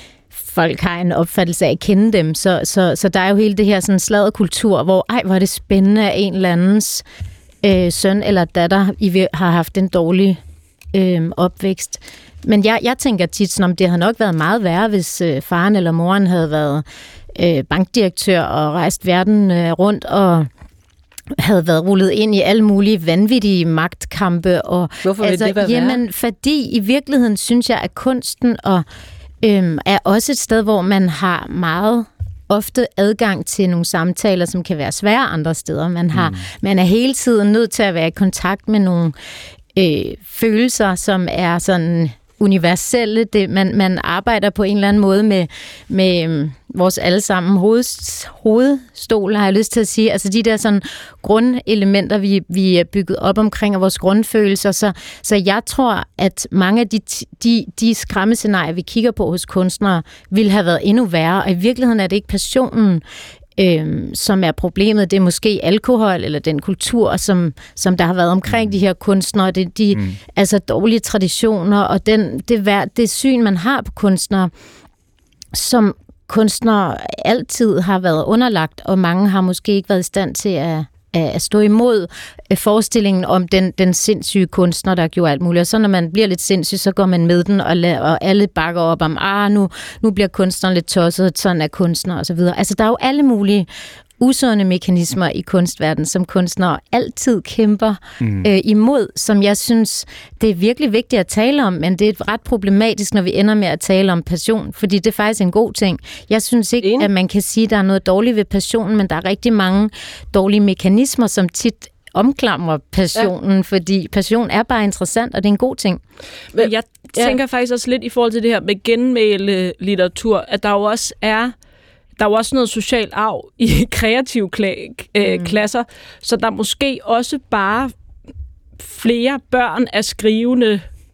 folk har en opfattelse af at kende dem, så, så, så der er jo hele det her sådan sladderkultur, hvor ej, hvor er det spændende, at en eller andens øh, søn eller datter I har haft en dårlig øh, opvækst. Men jeg, jeg tænker tit sådan, om det havde nok været meget værre, hvis øh, faren eller moren havde været øh, bankdirektør og rejst verden øh, rundt og havde været rullet ind i alle mulige vanvittige magtkampe. Og, Hvorfor altså, vil det være jamen, værre? fordi i virkeligheden synes jeg, at kunsten og, øhm, er også et sted, hvor man har meget ofte adgang til nogle samtaler, som kan være svære andre steder. Man, har, mm. man er hele tiden nødt til at være i kontakt med nogle øh, følelser, som er sådan universelle. Det, man, man arbejder på en eller anden måde med, med øhm, vores allesammen hoved, hovedstol, har jeg lyst til at sige. Altså de der sådan grundelementer, vi, vi er bygget op omkring, og vores grundfølelser. Så, så jeg tror, at mange af de, de, de skræmmescenarier, vi kigger på hos kunstnere, ville have været endnu værre. Og i virkeligheden er det ikke passionen, Øhm, som er problemet. Det er måske alkohol eller den kultur, som, som der har været omkring mm. de her kunstnere. Det, de, mm. altså dårlige traditioner og den, det, vær, det syn, man har på kunstnere, som kunstnere altid har været underlagt, og mange har måske ikke været i stand til at at stå imod forestillingen om den, den sindssyge kunstner, der gjorde alt muligt. Og så når man bliver lidt sindssyg, så går man med den, og, la- og alle bakker op om, ah, nu, nu bliver kunstneren lidt tosset, sådan er kunstner, og så videre. Altså, der er jo alle mulige usunde mekanismer i kunstverdenen, som kunstnere altid kæmper mm. øh, imod, som jeg synes, det er virkelig vigtigt at tale om, men det er ret problematisk, når vi ender med at tale om passion, fordi det er faktisk en god ting. Jeg synes ikke, at man kan sige, at der er noget dårligt ved passionen, men der er rigtig mange dårlige mekanismer, som tit omklamrer passionen, ja. Fordi passion er bare interessant, og det er en god ting. Men jeg tænker ja. faktisk også lidt i forhold til det her med genmæle litteratur, at der jo også er Der er jo også noget social arv i kreative kla- øh, mm. klasser, så der er måske også bare flere børn af skrivende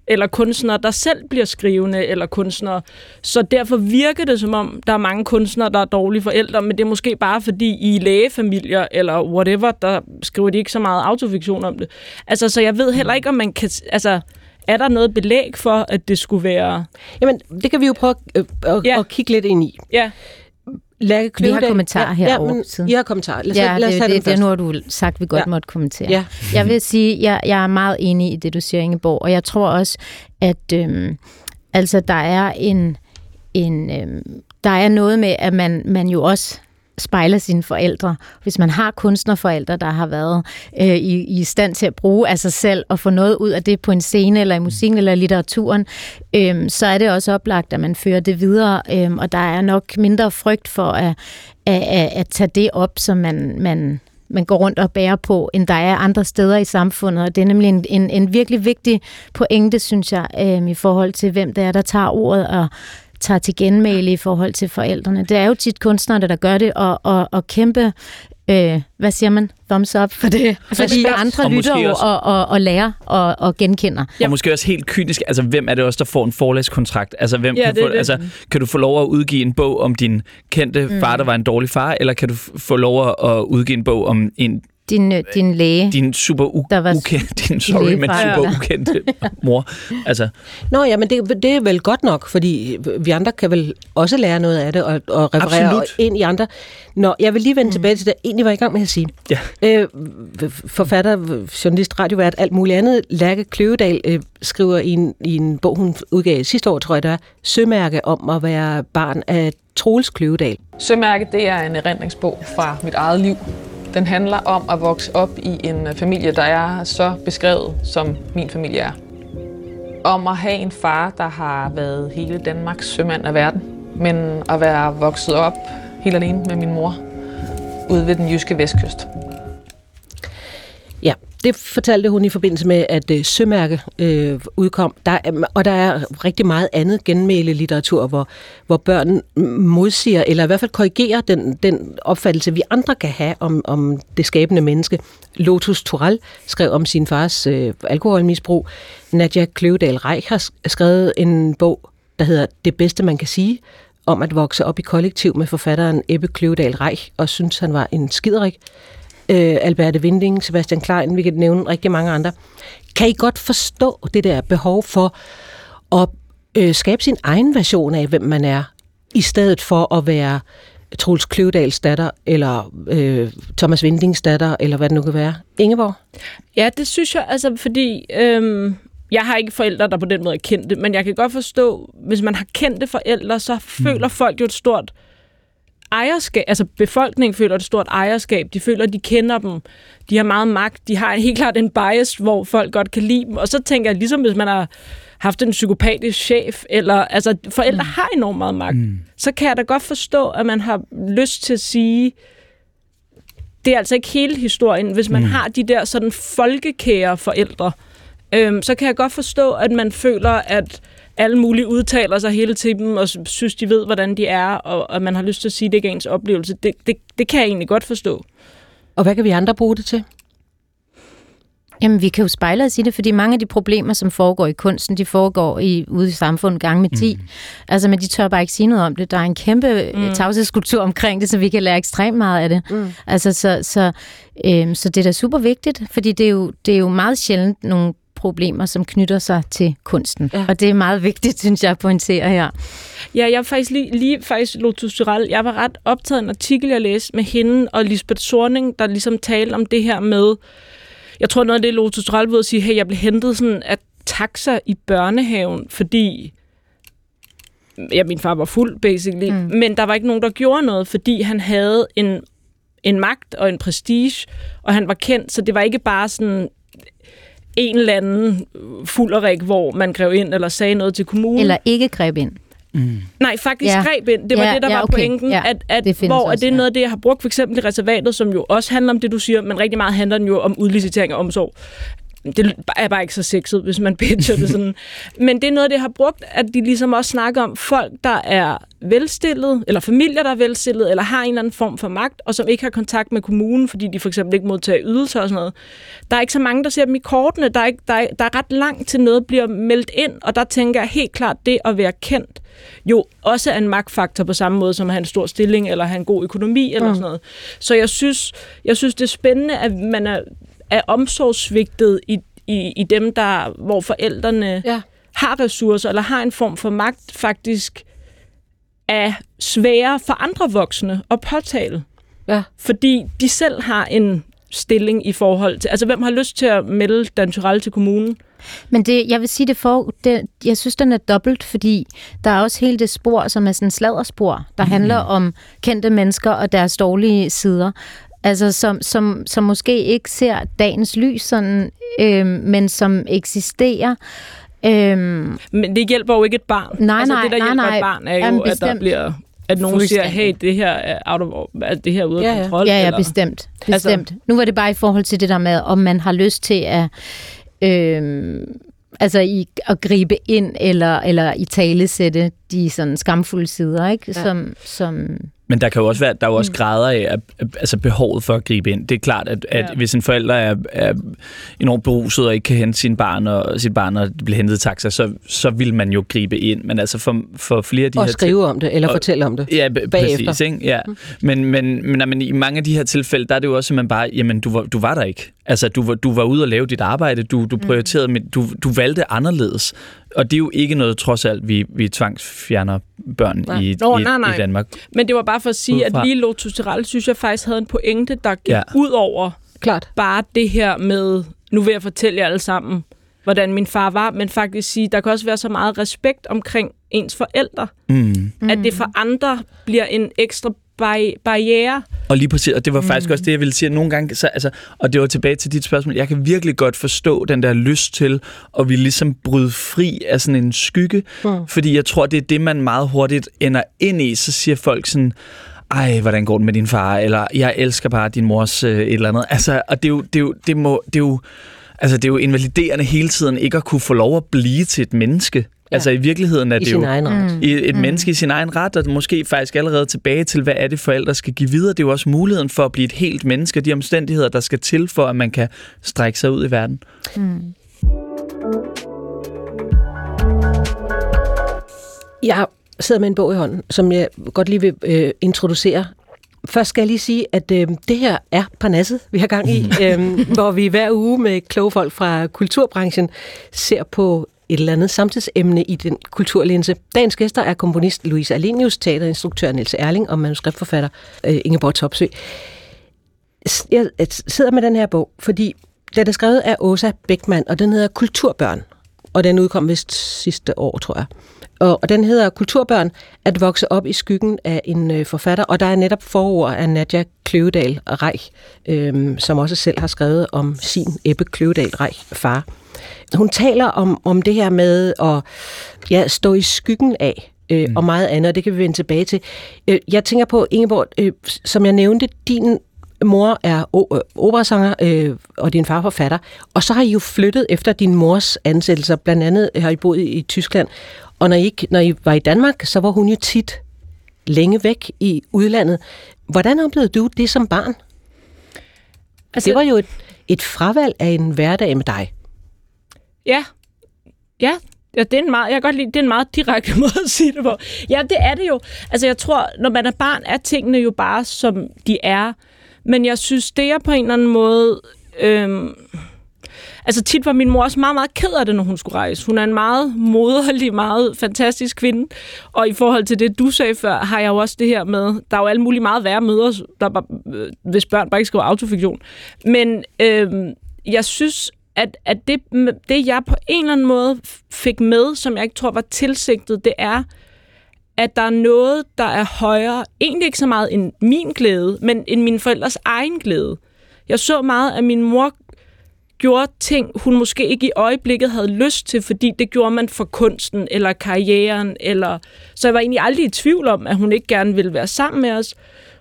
eller kunstnere, der selv bliver skrivende, eller kunstnere. Så derfor virker det, som om der er mange kunstnere, der er dårlige forældre, men det er måske bare fordi i lægefamilier, eller whatever, der skriver de ikke så meget autofiktion om det. Altså, så jeg ved heller ikke, om man kan... Altså, er der noget belæg for, at det skulle være... Jamen, det kan vi jo prøve at, at, Ja. at kigge lidt ind i. Ja. Lærke Vi har Kløvedal- kommentarer herovre Ja, men siden. I har kommentarer. Lad os, Ja, lad os det, tage det, dem det er først. nu, har du sagt, vi godt Ja. måtte kommentere. Ja. Jeg vil sige, jeg, jeg er meget enig i det, du siger, Ingeborg, og jeg tror også, at øhm, altså, der er en, en øhm, der er noget med, at man, man jo også spejler sine forældre. Hvis man har kunstnerforældre, der har været øh, i, i stand til at bruge af sig selv og få noget ud af det på en scene, eller i musikken, eller i litteraturen, øh, så er det også oplagt, at man fører det videre, øh, og der er nok mindre frygt for at, at, at, at tage det op, som man, man, man går rundt og bærer på, end der er andre steder i samfundet, og det er nemlig en, en, en virkelig vigtig pointe, synes jeg, øh, i forhold til, hvem det er, der tager ordet og tager til genmæle i forhold til forældrene. Det er jo tit kunstnere, der gør det, og, og, og kæmpe, øh, hvad siger man, thumbs up for det. Fordi andre Og lytter måske jo også- og, og, og lærer og, og genkender. Og måske også helt kynisk, altså hvem er det også, der får en forlagskontrakt? Altså, hvem Ja, kan, det er få, det. altså, kan du få lov at udgive en bog om din kendte mm. far, der var en dårlig far, eller kan du f- få lov at udgive en bog om en, Din, øh, din læge, din super u- Der var ukendte, din, sorry, men lægefar, super ja. ukendte mor? Altså, Nå ja, men det, det er vel godt nok, fordi vi andre kan vel også lære noget af det og, og referere Absolut. ind i andre. Nå, jeg vil lige vende mm. tilbage til det, jeg egentlig var i gang med at sige. Ja. Øh, forfatter, journalist, radiovært, alt muligt andet. Lærke Kløvedal øh, skriver i en, i en bog, hun udgav sidste år, tror jeg, der er sømærke om at være barn af Troels Kløvedal. Sømærke, det er en erindringsbog fra mit eget liv. Den handler om at vokse op i en familie, der er så beskrevet, som min familie er. Om at have en far, der har været hele Danmarks sømand af verden, men at være vokset op helt alene med min mor ude ved den jyske vestkyst. Ja, det fortalte hun i forbindelse med, at øh, Sømærke øh, udkom. Der er, og der er rigtig meget andet genmæle litteratur, hvor, hvor børn modsiger, eller i hvert fald korrigerer den, den opfattelse, vi andre kan have om, om det skabende menneske. Lotus Turell skrev om sin fars øh, alkoholmisbrug. Nadja Kløvedal Reich har skrevet en bog, der hedder Det bedste man kan sige, om at vokse op i kollektiv med forfatteren Ebbe Kløvedal Reich, og synes han var en skiderik. Øh, Alberte Winding, Sebastian Klein, vi kan nævne rigtig mange andre. Kan I godt forstå det der behov for at øh, skabe sin egen version af, hvem man er, i stedet for at være Troels Kløvedals datter, eller øh, Thomas Windings datter, eller hvad det nu kan være? Ingeborg? Ja, det synes jeg, altså fordi... Øhm Jeg har ikke forældre, der på den måde er kendte, men jeg kan godt forstå, hvis man har kendte forældre, så føler folk jo et stort ejerskab. Altså befolkningen føler et stort ejerskab. De føler, at de kender dem. De har meget magt. De har helt klart en bias, hvor folk godt kan lide dem. Og så tænker jeg, ligesom hvis man har haft en psykopatisk chef, eller altså forældre mm. har enormt meget magt, mm. så kan jeg da godt forstå, at man har lyst til at sige, det er altså ikke hele historien. Hvis man mm. har de der sådan folkekære forældre, Øhm, så kan jeg godt forstå, at man føler, at alle mulige udtaler sig hele tiden, og synes, de ved, hvordan de er, og at man har lyst til at sige, at det ikke er ens oplevelse. Det, det, det kan jeg egentlig godt forstå. Og hvad kan vi andre bruge det til? Jamen, vi kan jo spejle os i det, fordi mange af de problemer, som foregår i kunsten, de foregår i, ude i samfundet gang med ti. Mm. Altså, men de tør bare ikke sige noget om det. Der er en kæmpe mm. tavshedskultur omkring det, så vi kan lære ekstremt meget af det. Mm. Altså, så, så, øhm, så det er da super vigtigt, fordi det er jo, det er jo meget sjældent nogle problemer, som knytter sig til kunsten. Ja. Og det er meget vigtigt, synes jeg, at pointere her. Ja, jeg var faktisk lige, lige faktisk Lotus Turell. Jeg var ret optaget af en artikel, jeg læste med hende og Lisbeth Sorning, der ligesom talte om det her med, jeg tror noget af det, Lotus Turell ved at sige, hey, jeg blev hentet sådan af taxa i børnehaven, fordi ja, min far var fuld, basically. Mm. Men der var ikke nogen, der gjorde noget, fordi han havde en, en magt og en prestige, og han var kendt, så det var ikke bare sådan en eller anden fulderik, hvor man greb ind eller sagde noget til kommunen. Eller ikke greb ind. Mm. Nej, faktisk ja. greb ind. Det var ja, det, der ja, var okay. pointen. Ja, at, at, det hvor også, at det er ja. noget af det, jeg har brugt, for eksempel i reservatet, som jo også handler om det, du siger, men rigtig meget handler den jo om udlicitering og omsorg. det er bare ikke så sexet, hvis man pitcher det sådan. Men det er noget, det har brugt, at de ligesom også snakker om folk, der er velstillet, eller familier, der er velstillet, eller har en eller anden form for magt, og som ikke har kontakt med kommunen, fordi de for eksempel ikke modtager ydelser og sådan noget. Der er ikke så mange, der ser dem i kortene. Der er, ikke, der er, der er ret langt til noget bliver meldt ind, og der tænker jeg helt klart, det at være kendt, jo også er en magtfaktor på samme måde, som at have en stor stilling, eller have en god økonomi, eller mm. sådan noget. Så jeg synes, jeg synes, det er spændende, at man er, er omsorgssvigtet i, i, i dem, der, hvor forældrene ja. har ressourcer, eller har en form for magt, faktisk er svære for andre voksne at påtale. Ja. Fordi de selv har en stilling i forhold til... Altså, hvem har lyst til at melde Dan Turèll til kommunen? Men det, jeg vil sige, det for, det, jeg synes, den er dobbelt, fordi der er også hele det spor, som er sådan en sladderspor, der mm. handler om kendte mennesker og deres dårlige sider. Altså, som, som, som måske ikke ser dagens lys, sådan, øh, men som eksisterer. Øhm, men det hjælper jo ikke et barn. Nej, altså, nej, det, der nej, hjælper nej. et barn, er jo, Jamen, at der bliver... At nogen siger, hey, det her er out of, altså, det her er ude af ja, kontrol. Ja, ja, eller? bestemt. bestemt. Altså, nu var det bare i forhold til det der med, om man har lyst til at, øh, altså, i, at gribe ind, eller, eller i talesætte de sådan skamfulde sider, ikke? Ja. Som, som Men der kan jo også være, der er jo også grader af altså behovet for at gribe ind. Det er klart, at, at ja. hvis en forælder er, er enormt beruset og ikke kan hente sin barn og sit barn og bliver hentet i taxa, så, så vil man jo gribe ind. Men altså for, for flere af de og her... Og skrive om det, eller og, fortælle om det ja, bagefter. Præcis, ikke? Ja. Men, men, men, men i mange af de her tilfælde, der er det jo også, at man bare, jamen, du var, du var der ikke. Altså, du var, du var ude og lave dit arbejde, du, du prioriterede, mm. du, du valgte anderledes. Og det er jo ikke noget, trods alt, vi, vi tvangsfjerner børn nej. i, Nå, i, nej, nej. i Danmark. Men det var bare for at sige, Udfra. at lige Lotus Turèll, synes jeg faktisk havde en pointe, der gik ja. ud over Klart. bare det her med, nu vil jeg fortælle jer alle sammen, hvordan min far var, men faktisk sige, der kan også være så meget respekt omkring ens forældre, mm. at det for andre bliver en ekstra barri- barriere. Og lige præcis, og det var faktisk mm. også det, jeg ville sige, at nogle gange, så, altså, og det var tilbage til dit spørgsmål, jeg kan virkelig godt forstå den der lyst til at vi ligesom bryde fri af sådan en skygge, mm. fordi jeg tror, det er det, man meget hurtigt ender ind i, så siger folk sådan, ej, hvordan går det med din far, eller jeg elsker bare din mors øh, et eller andet, altså, og det er jo, det er jo, det må, det er jo, altså, det er jo invaliderende hele tiden ikke at kunne få lov at blive til et menneske. Ja. Altså i virkeligheden er I det jo mm. et mm. menneske i sin egen ret, og måske faktisk allerede tilbage til, hvad er det forældre skal give videre. Det er jo også muligheden for at blive et helt menneske, de omstændigheder, der skal til for, at man kan strække sig ud i verden. Mm. Jeg sidder med en bog i hånden, som jeg godt lige vil øh, introducere. Først skal jeg lige sige, at øh, det her er Parnasset, vi har gang i, øh, hvor vi hver uge med kloge folk fra kulturbranchen ser på et eller andet samtidsemne i den kulturlinse. Dagens gæster er komponist Louise Alenius, teaterinstruktør Niels Erling og manuskriptforfatter øh, Ingeborg Topsøe. Jeg sidder med den her bog, fordi den er skrevet af Åsa Beckmann, og den hedder Kulturbørn, og den udkom vist sidste år, tror jeg. Og, og den hedder Kulturbørn, at vokse op i skyggen af en øh, forfatter, og der er netop forord af Nadja Kløvedal Reich, øh, som også selv har skrevet om sin Ebbe Kløvedal Reich far. Hun taler om, om det her med at ja, stå i skyggen af, øh, mm. og meget andet, og det kan vi vende tilbage til. Øh, jeg tænker på, Ingeborg, øh, som jeg nævnte, din mor er operasanger, øh, og din far forfatter, og så har I jo flyttet efter din mors ansættelser, blandt andet har I boet i, i Tyskland, og når I, når I var i Danmark, så var hun jo tit længe væk i udlandet. Hvordan oplevede du det som barn? Altså, det var jo et, et fravalg af en hverdag med dig. Ja, ja, ja det er en meget, jeg kan godt lide, det er en meget direkte måde at sige det på. Ja, det er det jo. Altså, jeg tror, når man er barn, er tingene jo bare, som de er. Men jeg synes, det er på en eller anden måde... Øhm, altså, tit var min mor også meget, meget ked af det, når hun skulle rejse. Hun er en meget moderlig, meget fantastisk kvinde. Og i forhold til det, du sagde før, har jeg jo også det her med... Der er jo alle mulige meget værre mødre, der bare, hvis børn bare ikke skriver autofiktion. Men øhm, jeg synes... at, at det, det, jeg på en eller anden måde fik med, som jeg ikke tror var tilsigtet, det er, at der er noget, der er højere, egentlig ikke så meget end min glæde, men end mine forældres egen glæde. Jeg så meget, at min mor gjorde ting, hun måske ikke i øjeblikket havde lyst til, fordi det gjorde man for kunsten, eller karrieren, eller... Så jeg var egentlig aldrig i tvivl om, at hun ikke gerne ville være sammen med os.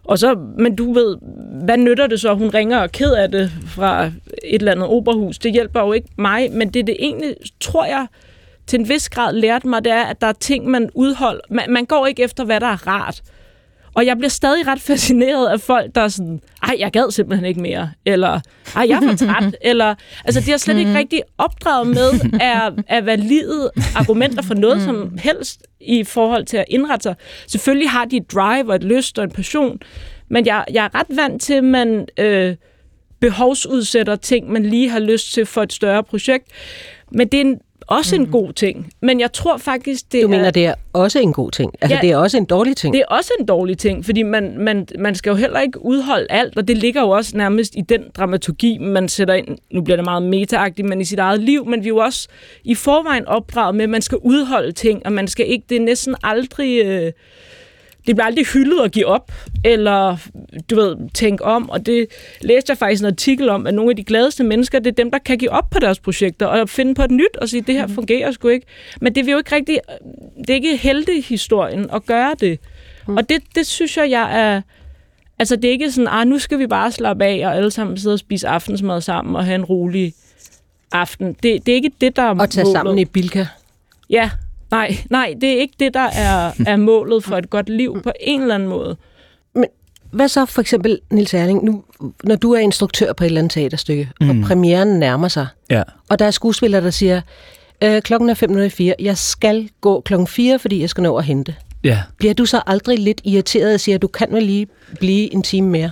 Og så, men du ved, hvad nytter det så, hun ringer og er ked af det fra et eller andet operahus? Det hjælper jo ikke mig, men det er det egentlig, tror jeg, til en vis grad lærte mig, det er, at der er ting, man udholder. Man, man går ikke efter, hvad der er rart. Og jeg bliver stadig ret fascineret af folk, der er sådan, ej, jeg gad simpelthen ikke mere, eller ej, jeg er for træt, eller, altså, de har slet ikke rigtig opdraget med af, af valide argumenter for noget som helst i forhold til at indrette sig. Selvfølgelig har de et drive og et lyst og en passion, men jeg, jeg er ret vant til, at man øh, behovsudsætter ting, man lige har lyst til for et større projekt. Men det er en også en god ting. Men jeg tror faktisk, det du er... mener, det er også en god ting? Altså, ja, det er også en dårlig ting? Det er også en dårlig ting, fordi man, man, man skal jo heller ikke udholde alt, og det ligger jo også nærmest i den dramaturgi, man sætter ind. Nu bliver det meget meta-agtigt, men i sit eget liv, men vi er jo også i forvejen opdraget med, at man skal udholde ting, og man skal ikke... Det er næsten aldrig... Øh, det bliver aldrig hyldet at give op, eller du ved, tænke om, og det læste jeg faktisk en artikel om, at nogle af de gladeste mennesker, det er dem, der kan give op på deres projekter, og finde på et nyt, og sige, det her fungerer sgu ikke. Men det er jo ikke rigtig, det er ikke heldig historien at gøre det. Mm. Og det, det synes jeg, jeg er, altså det er ikke sådan, ah, nu skal vi bare slappe af, og alle sammen sidde og spise aftensmad sammen, og have en rolig aften. Det, det er ikke det, der er og tage målet. sammen i Bilka. Ja, Nej, nej, det er ikke det, der er, er målet for et godt liv på en eller anden måde. Men hvad så for eksempel, Niels Erling, nu, når du er instruktør på et eller andet teaterstykke, mm. og premieren nærmer sig, ja. og der er skuespillere, der siger, øh, klokken er fem minutter i fire, jeg skal gå klokken fire, fordi jeg skal nå at hente. Ja. Bliver du så aldrig lidt irriteret og siger, du kan vel lige blive en time mere?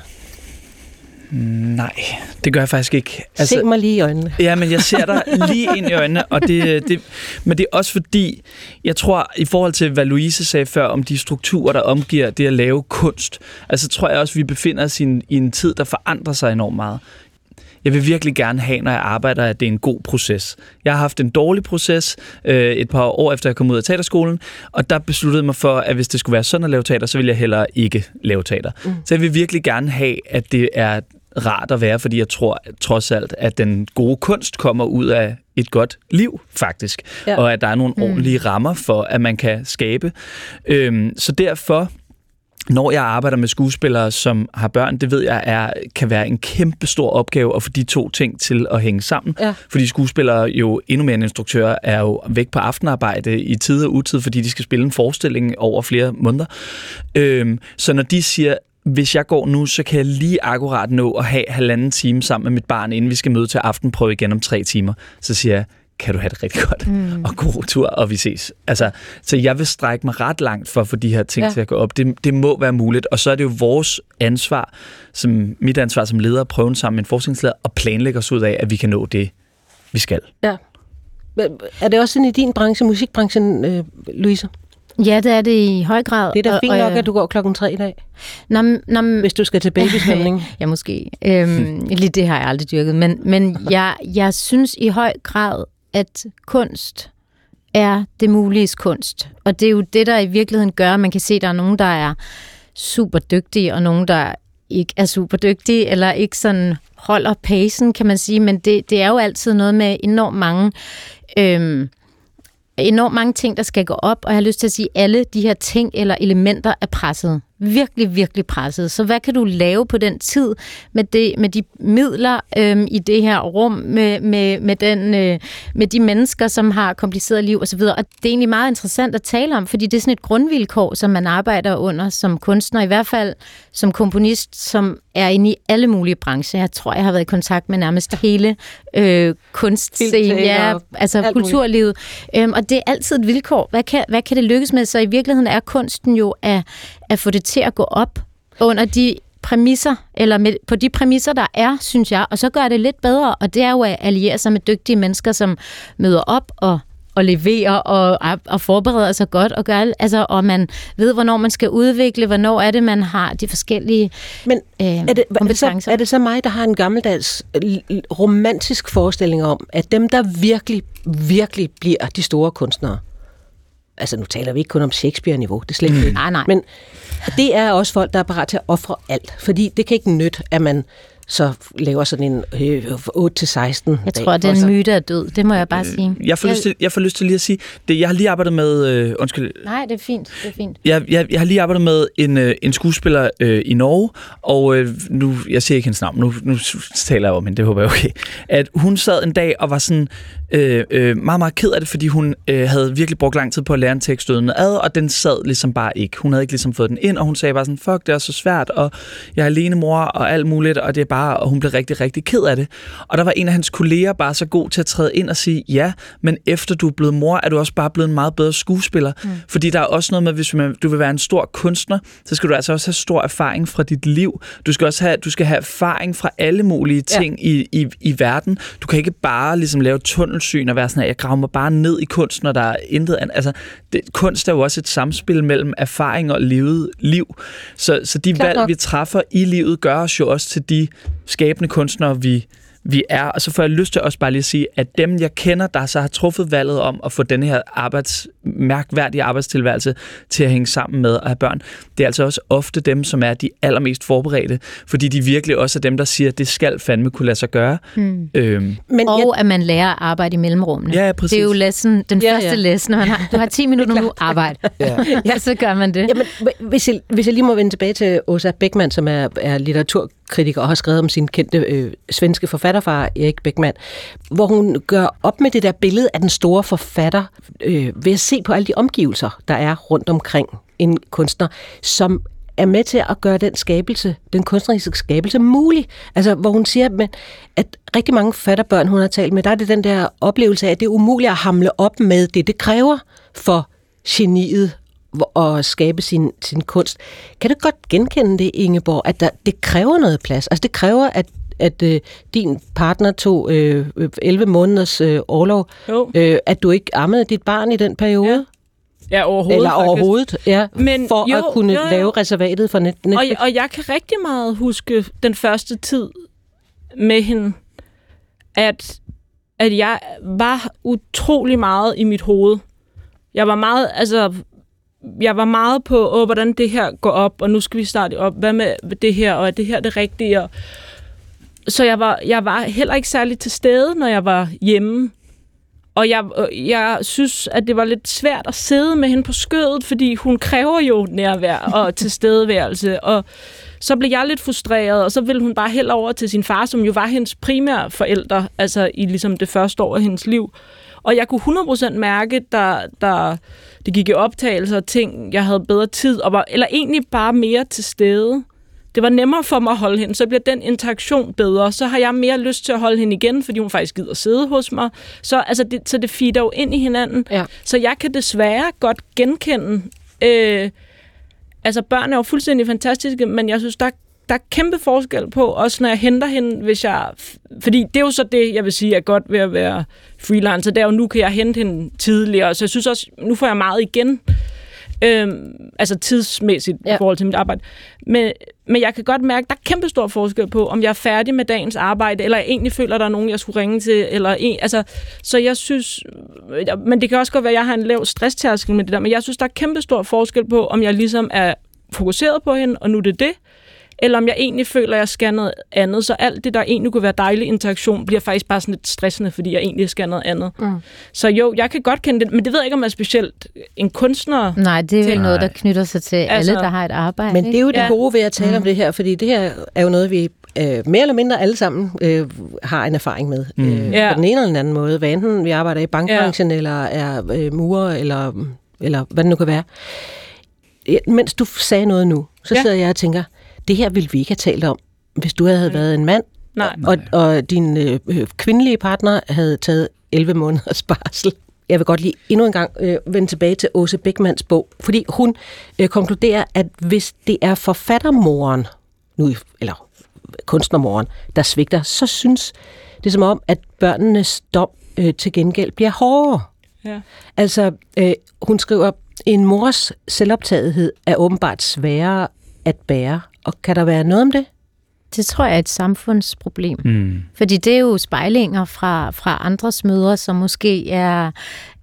Nej, det gør jeg faktisk ikke. Altså, se mig lige i øjnene. Ja, men jeg ser dig lige ind i øjnene, og det, det, men det er også fordi, jeg tror, i forhold til, hvad Louise sagde før, om de strukturer, der omgiver det at lave kunst, altså tror jeg også, vi befinder os i en, i en tid, der forandrer sig enormt meget. Jeg vil virkelig gerne have, når jeg arbejder, at det er en god proces. Jeg har haft en dårlig proces øh, et par år efter jeg kom ud af teaterskolen, og der besluttede jeg mig for, at hvis det skulle være sådan at lave teater, så ville jeg hellere ikke lave teater. Mm. Så jeg vil virkelig gerne have, at det er rart at være, fordi jeg tror trods alt, at den gode kunst kommer ud af et godt liv, faktisk. Ja. Og at der er nogle ordentlige mm. rammer for, at man kan skabe. Øhm, så derfor... Når jeg arbejder med skuespillere, som har børn, det ved jeg er, kan være en kæmpe stor opgave at få de to ting til at hænge sammen. Ja. Fordi skuespillere jo endnu mere end instruktører er jo væk på aftenarbejde i tid og utid, fordi de skal spille en forestilling over flere måneder. Øhm, så når de siger, hvis jeg går nu, så kan jeg lige akkurat nå at have halvanden time sammen med mit barn, inden vi skal møde til aftenprøve igen om tre timer, så siger jeg, kan du have det rigtig godt, mm. og god tur, og vi ses. Altså, så jeg vil strække mig ret langt for at få de her ting ja. til at gå op. Det, det må være muligt, og så er det jo vores ansvar, som mit ansvar som leder, at prøve sammen med en forskningsleder, og planlægge os ud af, at vi kan nå det, vi skal. Ja. Er det også sådan i din branche, musikbranchen, øh, Louise? Ja, det er det i høj grad. Det er da fint nok, at du går klokken tre i dag. Nå, nå, hvis du skal til babysvømning. Ja, måske. Øhm, lige det har jeg aldrig dyrket. Men, men jeg, jeg synes i høj grad, at kunst er det muliges kunst. Og det er jo det, der i virkeligheden gør, at man kan se, at der er nogen, der er super dygtige, og nogen, der ikke er super dygtige, eller ikke sådan holder pacen, kan man sige. Men det, det er jo altid noget med enormt mange... Øhm, enormt mange ting, der skal gå op, og jeg har lyst til at sige, at alle de her ting eller elementer er presset. Virkelig, virkelig presset. Så hvad kan du lave på den tid med, det, med de midler øhm, i det her rum, med, med, med, den, øh, med de mennesker, som har kompliceret liv osv. Og det er egentlig meget interessant at tale om, fordi det er sådan et grundvilkår, som man arbejder under som kunstner, i hvert fald som komponist, som er inde i alle mulige brancher. Jeg tror, jeg har været i kontakt med nærmest hele øh, kunstscenen, ja, altså kulturlivet. Øhm, og det er altid et vilkår. Hvad kan, hvad kan det lykkes med? Så i virkeligheden er kunsten jo at, at få det til at gå op under de præmisser, eller med, på de præmisser, der er, synes jeg, og så gør det lidt bedre, og det er jo at alliere sig med dygtige mennesker, som møder op og, og leverer og, og forbereder sig godt, og, gør, altså, og man ved, hvornår man skal udvikle, hvornår er det, man har de forskellige Men øh, er, det, er, det så, er det så mig, der har en gammeldags romantisk forestilling om, at dem, der virkelig, virkelig bliver de store kunstnere, altså nu taler vi ikke kun om Shakespeare-niveau, det er slet ikke. Nej, nej. Men det er også folk, der er parat til at ofre alt, fordi det kan ikke nytte, at man så laver sådan en øh, otte til seksten. Jeg tror, at den myte er død. Det må jeg bare sige. Jeg får, jeg... Lyst, til, jeg får lyst til lige at sige, det, jeg har lige arbejdet med... Øh, undskyld. Nej, det er fint. Det er fint. Jeg, jeg, jeg har lige arbejdet med en, øh, en skuespiller øh, i Norge, og øh, nu, jeg siger ikke hendes navn, nu, nu taler jeg om hende, det håber jeg okay. At hun sad en dag og var sådan øh, øh, meget, meget ked af det, fordi hun øh, havde virkelig brugt lang tid på at lære en tekst stødende ad, og den sad ligesom bare ikke. Hun havde ikke ligesom fået den ind, og hun sagde bare sådan, fuck, det er så svært, og jeg er alene mor, og alt muligt, og det er bare, og hun blev rigtig, rigtig ked af det. Og der var en af hans kolleger bare så god til at træde ind og sige, ja, men efter du er blevet mor, er du også bare blevet en meget bedre skuespiller. Mm. Fordi der er også noget med, hvis du vil være en stor kunstner, så skal du altså også have stor erfaring fra dit liv. Du skal også have, du skal have erfaring fra alle mulige ting ja. i, i, i verden. Du kan ikke bare ligesom lave tunnelsyn og være sådan, at jeg graver mig bare ned i kunst, når der er intet andet. Altså, det, kunst er jo også et samspil mellem erfaring og levet liv. Så, så de Klar valg, nok. vi træffer i livet, gør os jo også til de skabende kunstnere, vi, vi er. Og så får jeg lyst til også bare lige at sige, at dem, jeg kender, der så har truffet valget om at få denne her arbejds, mærkværdige arbejdstilværelse til at hænge sammen med at have børn, det er altså også ofte dem, som er de allermest forberedte, fordi de virkelig også er dem, der siger, at det skal fandme kunne lade sig gøre. Hmm. Øhm. Men, og jeg... at man lærer at arbejde i mellemrummene. Ja, præcis. Det er jo lesson, den ja, første ja. lesson. Man har, du har ti minutter nu, arbejde. Ja. ja, så gør man det. Jamen, hvis, jeg, hvis jeg lige må vende tilbage til Åsa Beckmann, som er, er litteraturkritiker og har skrevet om sin kendte øh, svenske forfatterfar, Erik Beckmann, hvor hun gør op med det der billede af den store forfatter øh, ved at se på alle de omgivelser, der er rundt omkring en kunstner, som er med til at gøre den skabelse, den kunstneriske skabelse mulig. Altså, hvor hun siger, at rigtig mange fatterbørn, hun har talt med, der er det den der oplevelse af, at det er umuligt at hamle op med det, det kræver for geniet at skabe sin, sin kunst. Kan du godt genkende det, Ingeborg, at der, det kræver noget plads? Altså, det kræver, at at øh, din partner tog øh, elleve måneders øh, orlov, øh, at du ikke ammede dit barn i den periode? Ja, ja overhovedet. Eller overhovedet, ja, Men, for jo, at kunne jo, jo. lave reservatet for net- Netflix. Og, og jeg kan rigtig meget huske den første tid med hende, at, at jeg var utrolig meget i mit hoved. Jeg var meget, altså... Jeg var meget på, åh, hvordan det her går op, og nu skal vi starte op. Hvad med det her, og er det her det rigtige? Og så jeg var, jeg var heller ikke særlig til stede, når jeg var hjemme. Og jeg, jeg synes, at det var lidt svært at sidde med hende på skødet, fordi hun kræver jo nærvær og tilstedeværelse. Og så blev jeg lidt frustreret, og så ville hun bare hælde over til sin far, som jo var hendes primære forældre, altså i ligesom det første år af hendes liv. Og jeg kunne hundrede procent mærke, der, der det gik i optagelser og ting, jeg havde bedre tid, og var, eller egentlig bare mere til stede. Det var nemmere for mig at holde hende, så bliver den interaktion bedre. Så har jeg mere lyst til at holde hende igen, fordi hun faktisk gider sidde hos mig. Så, altså det, så det feeder jo ind i hinanden. Ja. Så jeg kan desværre godt genkende... Øh, altså børn er jo fuldstændig fantastiske, men jeg synes, der, der er kæmpe forskel på, også når jeg henter hende, hvis jeg... Fordi det er jo så det, jeg vil sige, er godt ved at være freelancer. Det er jo, nu kan jeg hente hende tidligere, så jeg synes også, nu får jeg meget igen. Øhm, altså tidsmæssigt ja. I forhold til mit arbejde. Men, men jeg kan godt mærke, at der er kæmpe stor forskel på, om jeg er færdig med dagens arbejde, eller jeg egentlig føler, at der er nogen, jeg skulle ringe til. Eller en, altså, så jeg synes... Men det kan også godt være, at jeg har en lav stresstærskel med det der, men jeg synes, der er kæmpe stor forskel på, om jeg ligesom er fokuseret på hende, og nu er det det, eller om jeg egentlig føler, at jeg skal noget andet. Så alt det, der egentlig kunne være dejlig interaktion, bliver faktisk bare sådan lidt stressende, fordi jeg egentlig skal noget andet. Mm. Så jo, jeg kan godt kende det, men det ved jeg ikke, om jeg er specielt en kunstner. Nej, det er vel noget, der knytter sig til altså, alle, der har et arbejde. Men det er jo det ja. gode ved at tale mm. om det her, fordi det her er jo noget, vi øh, mere eller mindre alle sammen øh, har en erfaring med. Mm. Øh, ja. På den ene eller den anden måde. Hvad enten vi arbejder i bankbranchen, ja. Eller er øh, murer, eller, eller hvad det nu kan være. Mens du sagde noget nu, så ja. Sidder jeg og tænker, det her ville vi ikke have talt om, hvis du havde været en mand, Nej. Og, og din øh, kvindelige partner havde taget elleve måneders barsel. Jeg vil godt lige endnu en gang øh, vende tilbage til Åse Beckmanns bog, fordi hun øh, konkluderer, at hvis det er forfattermoren, nu, eller kunstnermoren, der svigter, så synes det som om, at børnenes dom øh, til gengæld bliver hårdere. Ja. Altså, øh, hun skriver, en mors selvoptagethed er åbenbart sværere at bære. Og kan der være noget om det? Det tror jeg er et samfundsproblem. Mm. Fordi det er jo spejlinger fra, fra andres mødre, som måske er,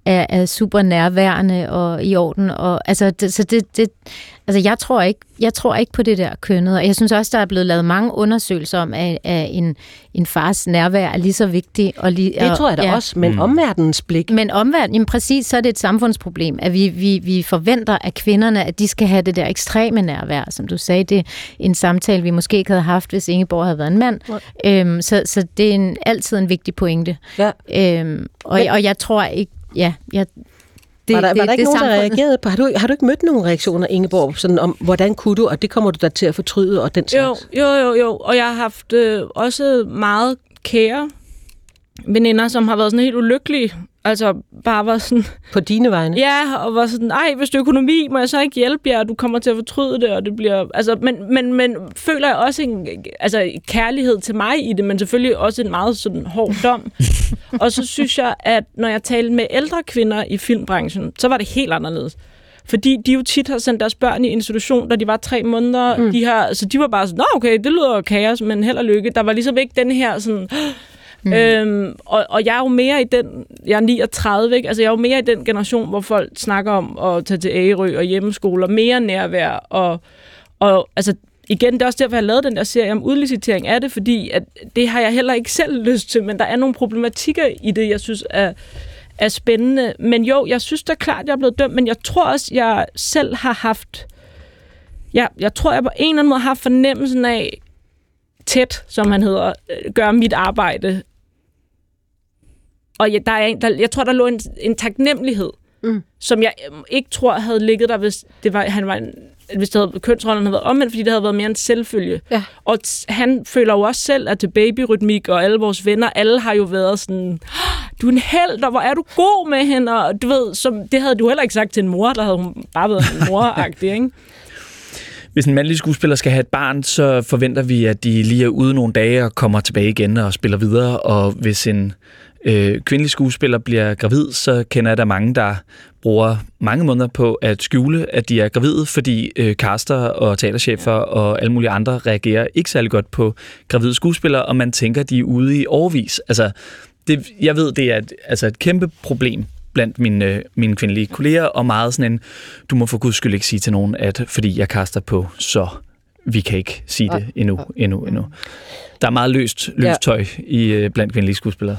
er, er super nærværende og i orden. Og, altså, det, så det, det, altså, jeg tror ikke, jeg tror ikke på det der kønnet. Og jeg synes også, der er blevet lavet mange undersøgelser om, at, at en, en fars nærvær er lige så vigtig. Og lige, det tror jeg da ja. også, men mm. omverdenens blik. Men omverden, jamen præcis, så er det et samfundsproblem, at vi, vi, vi forventer af kvinderne, at de skal have det der ekstreme nærvær. Som du sagde, det er en samtale, vi måske ikke havde haft, hvis Ingeborg havde været en mand. Øhm, så, så det er en, altid en vigtig pointe. Ja. Øhm, og, men, og jeg tror ikke, ja... Jeg, det, var der, det, var der ikke det, nogen, det der reagerede på? Har du, har du ikke mødt nogen reaktioner, Ingeborg, sådan om, hvordan kunne du, og det kommer du da til at fortryde, og den slags? Jo, jo, jo, jo. Og jeg har haft øh, også meget kære veninder, som har været sådan helt ulykkelige. Altså bare var sådan... På dine vegne? Ja, og var sådan, ej, hvis det er økonomi, må jeg så ikke hjælpe jer, du kommer til at fortryde det, og det bliver... Altså, men, men, men føler jeg også en altså, kærlighed til mig i det, men selvfølgelig også en meget sådan hård dom. Og så synes jeg, at når jeg talte med ældre kvinder i filmbranchen, så var det helt anderledes. Fordi de jo tit har sendt deres børn i institution, da de var tre måneder. Mm. De har, så de var bare sådan, nå okay, det lyder kaos, men held og lykke. Der var ligesom ikke den her sådan... Mm. Øhm, og, og jeg er jo mere i den, jeg er niogtredive, ikke? Altså jeg er jo mere i den generation, hvor folk snakker om at tage til Ærø og hjemmeskoler, mere nærvær, og, og altså igen, det er også derfor, jeg har lavet den der serie om udlicitering af det, fordi at det har jeg heller ikke selv lyst til, men der er nogle problematikker i det, jeg synes er, er spændende. Men jo, jeg synes da klart, jeg er blevet dømt, men jeg tror også, jeg selv har haft, jeg, jeg tror, jeg på en eller anden måde har haft fornemmelsen af, tæt, som han hedder, gør mit arbejde. Og jeg, der er en, der, jeg tror, der lå en, en taknemmelighed, mm. som jeg ikke tror havde ligget der, hvis det var, han var en, hvis det havde, kønsrollerne havde været omvendt, fordi det havde været mere en selvfølge. Ja. Og t- han føler jo også selv, at til babyrytmik og alle vores venner, alle har jo været sådan, du er en helt, og hvor er du god med hende, og du ved, som, det havde du heller ikke sagt til en mor, der havde hun bare været en mor-agtig, ikke? Hvis en mandlig skuespiller skal have et barn, så forventer vi, at de lige er ude nogle dage og kommer tilbage igen og spiller videre. Og hvis en øh, kvindelig skuespiller bliver gravid, så kender jeg der mange, der bruger mange måneder på at skjule, at de er gravide, fordi øh, caster og teaterchefer og alle mulige andre reagerer ikke særlig godt på gravide skuespillere, og man tænker, de er ude i årevis. Altså, det, jeg ved, det er et, altså et kæmpe problem blandt mine, mine kvindelige kolleger, og meget sådan en, du må for guds skyld ikke sige til nogen, at fordi jeg kaster på, så vi kan ikke sige det endnu, endnu, endnu. Der er meget løst, løst tøj i, blandt kvindelige skuespillere.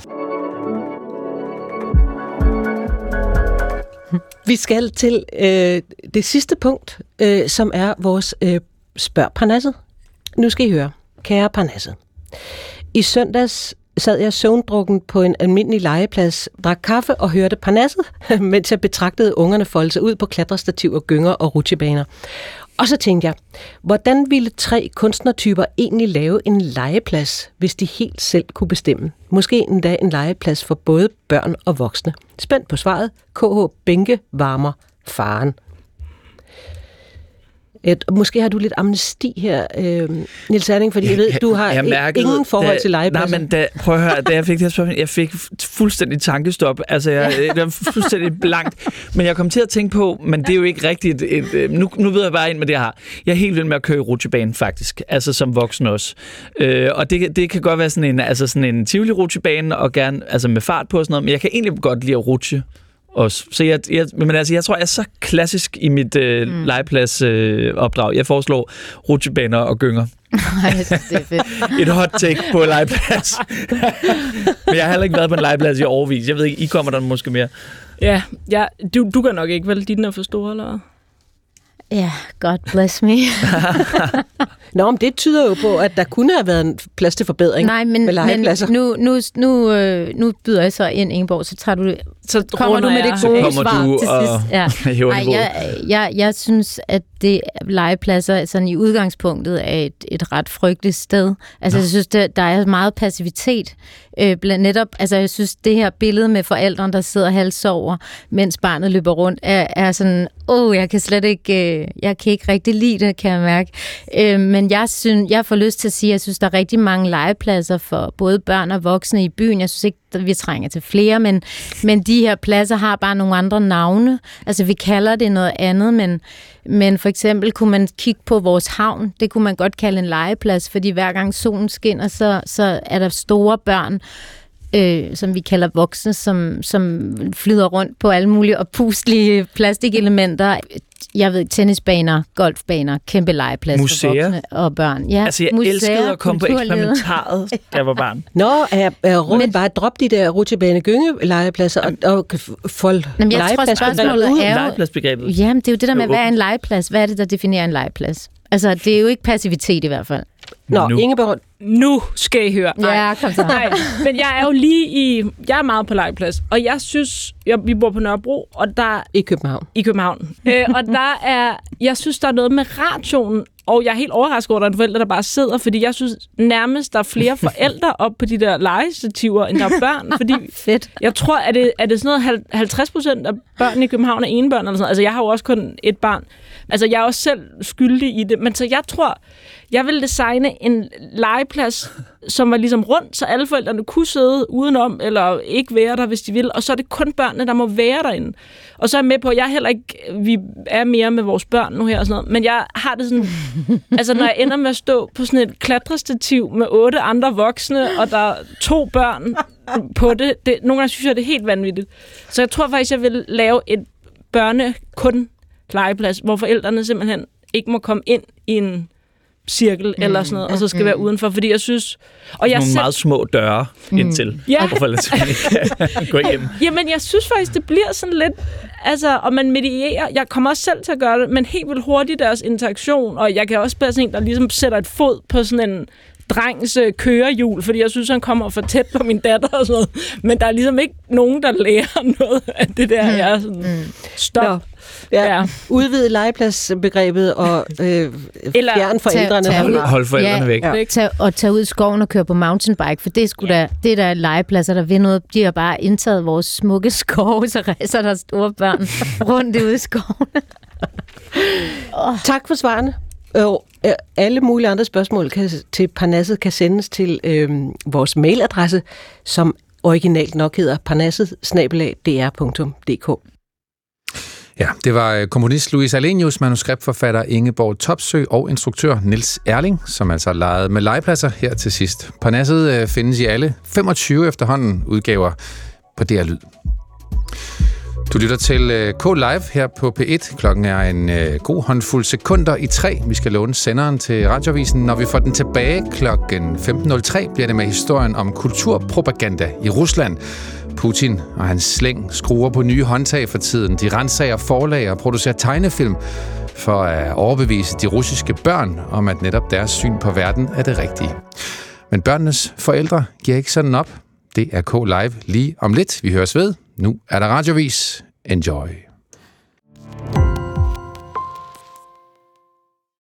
Vi skal til øh, det sidste punkt, øh, som er vores øh, spørg Parnasset. Nu skal I høre, kære Parnasset. I søndags sad jeg søvndrukken på en almindelig legeplads, drak kaffe og hørte Parnasset, mens jeg betragtede ungerne folde sig ud på klatrestativer, gynger og rutsjebaner. Og så tænkte jeg, hvordan ville tre kunstnertyper egentlig lave en legeplads, hvis de helt selv kunne bestemme? Måske endda en legeplads for både børn og voksne. Spændt på svaret. K H Bænke varmer faren. Et, måske har du lidt amnesti her, øh, Niels Erling, fordi jeg ved, du har jeg mærkede, ingen forhold da, til legepladser. Nej, men da, prøv at høre, da jeg fik det her spørgsmål, jeg fik fuldstændig tankestop. Altså, jeg, det var fuldstændig blankt. Men jeg kom til at tænke på, men det er jo ikke rigtigt. Et, et, nu, nu ved jeg bare ind med det her. Jeg er helt vild med at køre i rutsjebane, faktisk. Altså, som voksen også. Øh, og det, det kan godt være sådan en, altså sådan en Tivoli-rutsjebane, og gerne altså med fart på og sådan noget, men jeg kan egentlig godt lide at rutsche. Også. Så jeg, jeg, men altså, jeg tror, jeg er så klassisk i mit øh, mm. legepladsopdrag. Øh, opdrag. Jeg foreslår rutsjebaner og gynger. Nej, jeg synes, det er fedt. Et hot take på en legeplads. Men jeg har heller ikke været på en legeplads i årevis. Jeg ved ikke, I kommer der måske mere. Ja, ja du, du kan nok ikke, vel? Dine er for store, eller? Ja, yeah, God bless me. Nå, men det tyder jo på, at der kunne have været en plads til forbedring. Nej, men, med legepladser. men nu, nu, nu, øh, nu byder jeg så ind, Ingeborg, så tager du det. Så kommer du med det gode svar du til sidst. Ja. Ej, jeg, jeg, jeg synes, at det legepladser sådan i udgangspunktet er et, et ret frygteligt sted. Altså, Nå. jeg synes, der, der er meget passivitet. Øh, blandt netop, altså, jeg synes, det her billede med forældrene, der sidder halvsover, mens barnet løber rundt, er, er sådan, åh, oh, jeg kan slet ikke, øh, jeg kan ikke rigtig lide det, kan jeg mærke. Øh, men jeg synes, jeg får lyst til at sige, at jeg synes, der er rigtig mange legepladser for både børn og voksne i byen. Jeg synes ikke, at vi trænger til flere, men, men de her pladser har bare nogle andre navne. Altså, vi kalder det noget andet, men, men for eksempel kunne man kigge på vores havn. Det kunne man godt kalde en legeplads, fordi hver gang solen skinner, så, så er der store børn, øh, som vi kalder voksne, som, som flyder rundt på alle mulige oppustelige plastikelementer. Jeg ved, tennisbaner, golfbaner, kæmpe legeplads for voksne og børn. Ja, altså, jeg museer, elskede at komme på eksperimentaret, da jeg var barn. Nå, er, er rådet bare at droppe de der rutsjebane gynge legepladser og, og folde legepladsbegrebet ud? Legepladsbegrebet. Jamen, det er jo det der med, hvad er en legeplads? Hvad er det, der definerer en legeplads? Altså, det er jo ikke passivitet i hvert fald. Nå, nu. Ingeborg, nu skal I høre. Nej. Ja, kom så. Nej, men jeg er jo lige i... Jeg er meget på legeplads, og jeg synes... Jeg, vi bor på Nørrebro, og der... I København. I København. øh, og der er... Jeg synes, der er noget med radioen, og jeg er helt overrasket over, at der er en forælder, der bare sidder, fordi jeg synes nærmest, der er flere forældre op på de der legestativer, end der er børn. Fordi fedt. Jeg tror, at det, er det sådan noget halvtreds procent af børn i København er enebørn eller sådan noget. Altså, jeg har jo også kun et barn. Altså, jeg er også selv skyldig i det. Men så jeg tror, jeg vil designe en legeplads, som var ligesom rundt, så alle forældrene kunne sidde udenom, eller ikke være der, hvis de vil. Og så er det kun børnene, der må være derinde. Og så er jeg med på, at jeg heller ikke, vi er mere med vores børn nu her og sådan noget, men jeg har det sådan, altså når jeg ender med at stå på sådan et klatrestativ med otte andre voksne, og der er to børn på det, det nogle gange synes jeg, det er helt vanvittigt. Så jeg tror faktisk, jeg vil lave et børne-kun legeplads, hvor forældrene simpelthen ikke må komme ind i en cirkel mm. eller sådan noget, og så skal mm. være udenfor, fordi jeg synes... Og jeg nogle selv... meget små døre mm. indtil, ja. hvor forældrene ikke gå hjem. Jamen, jeg synes faktisk, det bliver sådan lidt... Altså, og man medierer... Jeg kommer også selv til at gøre det, men helt vildt hurtigt deres interaktion, og jeg kan også være sådan en, der ligesom sætter et fod på sådan en drengs kørehjul, fordi jeg synes, han kommer for tæt på min datter og sådan noget. Men der er ligesom ikke nogen, der lærer noget af det der. Jeg er sådan, stop. Nå. Ja, ja. Udvide legepladsbegrebet og øh, fjerne forældrene. Tag, tag, hold forældrene ja, væk. Ja. Tag, og tage ud i skoven og køre på mountainbike, for det er sgu da, det er der legepladser, der vil noget. De har bare indtaget vores smukke skove, så rejser der store børn rundt ude i skoven. oh. Tak for svarene. Og alle mulige andre spørgsmål kan, til Parnasset kan sendes til øh, vores mailadresse, som originalt nok hedder parnasset snabel-a d r punktum d k. Ja, det var komponist Louise Alenius, manuskriptforfatter Ingeborg Topsøe og instruktør Niels Erling, som altså legede med legepladser her til sidst. Parnasset findes i alle femogtyve efterhånden udgaver på D R Lyd. Du lytter til K-Live her på P et. Klokken er en god håndfuld sekunder i tre. Vi skal låne senderen til Radioavisen. Når vi får den tilbage klokken femten nul tre, bliver det med historien om kulturpropaganda i Rusland. Putin og hans slæng skruer på nye håndtag for tiden. De rensager forlag og producerer tegnefilm for at overbevise de russiske børn om, at netop deres syn på verden er det rigtige. Men børnenes forældre giver ikke sådan op. Det er K-Live lige om lidt. Vi høres ved. Nu er der Radioavis. Enjoy.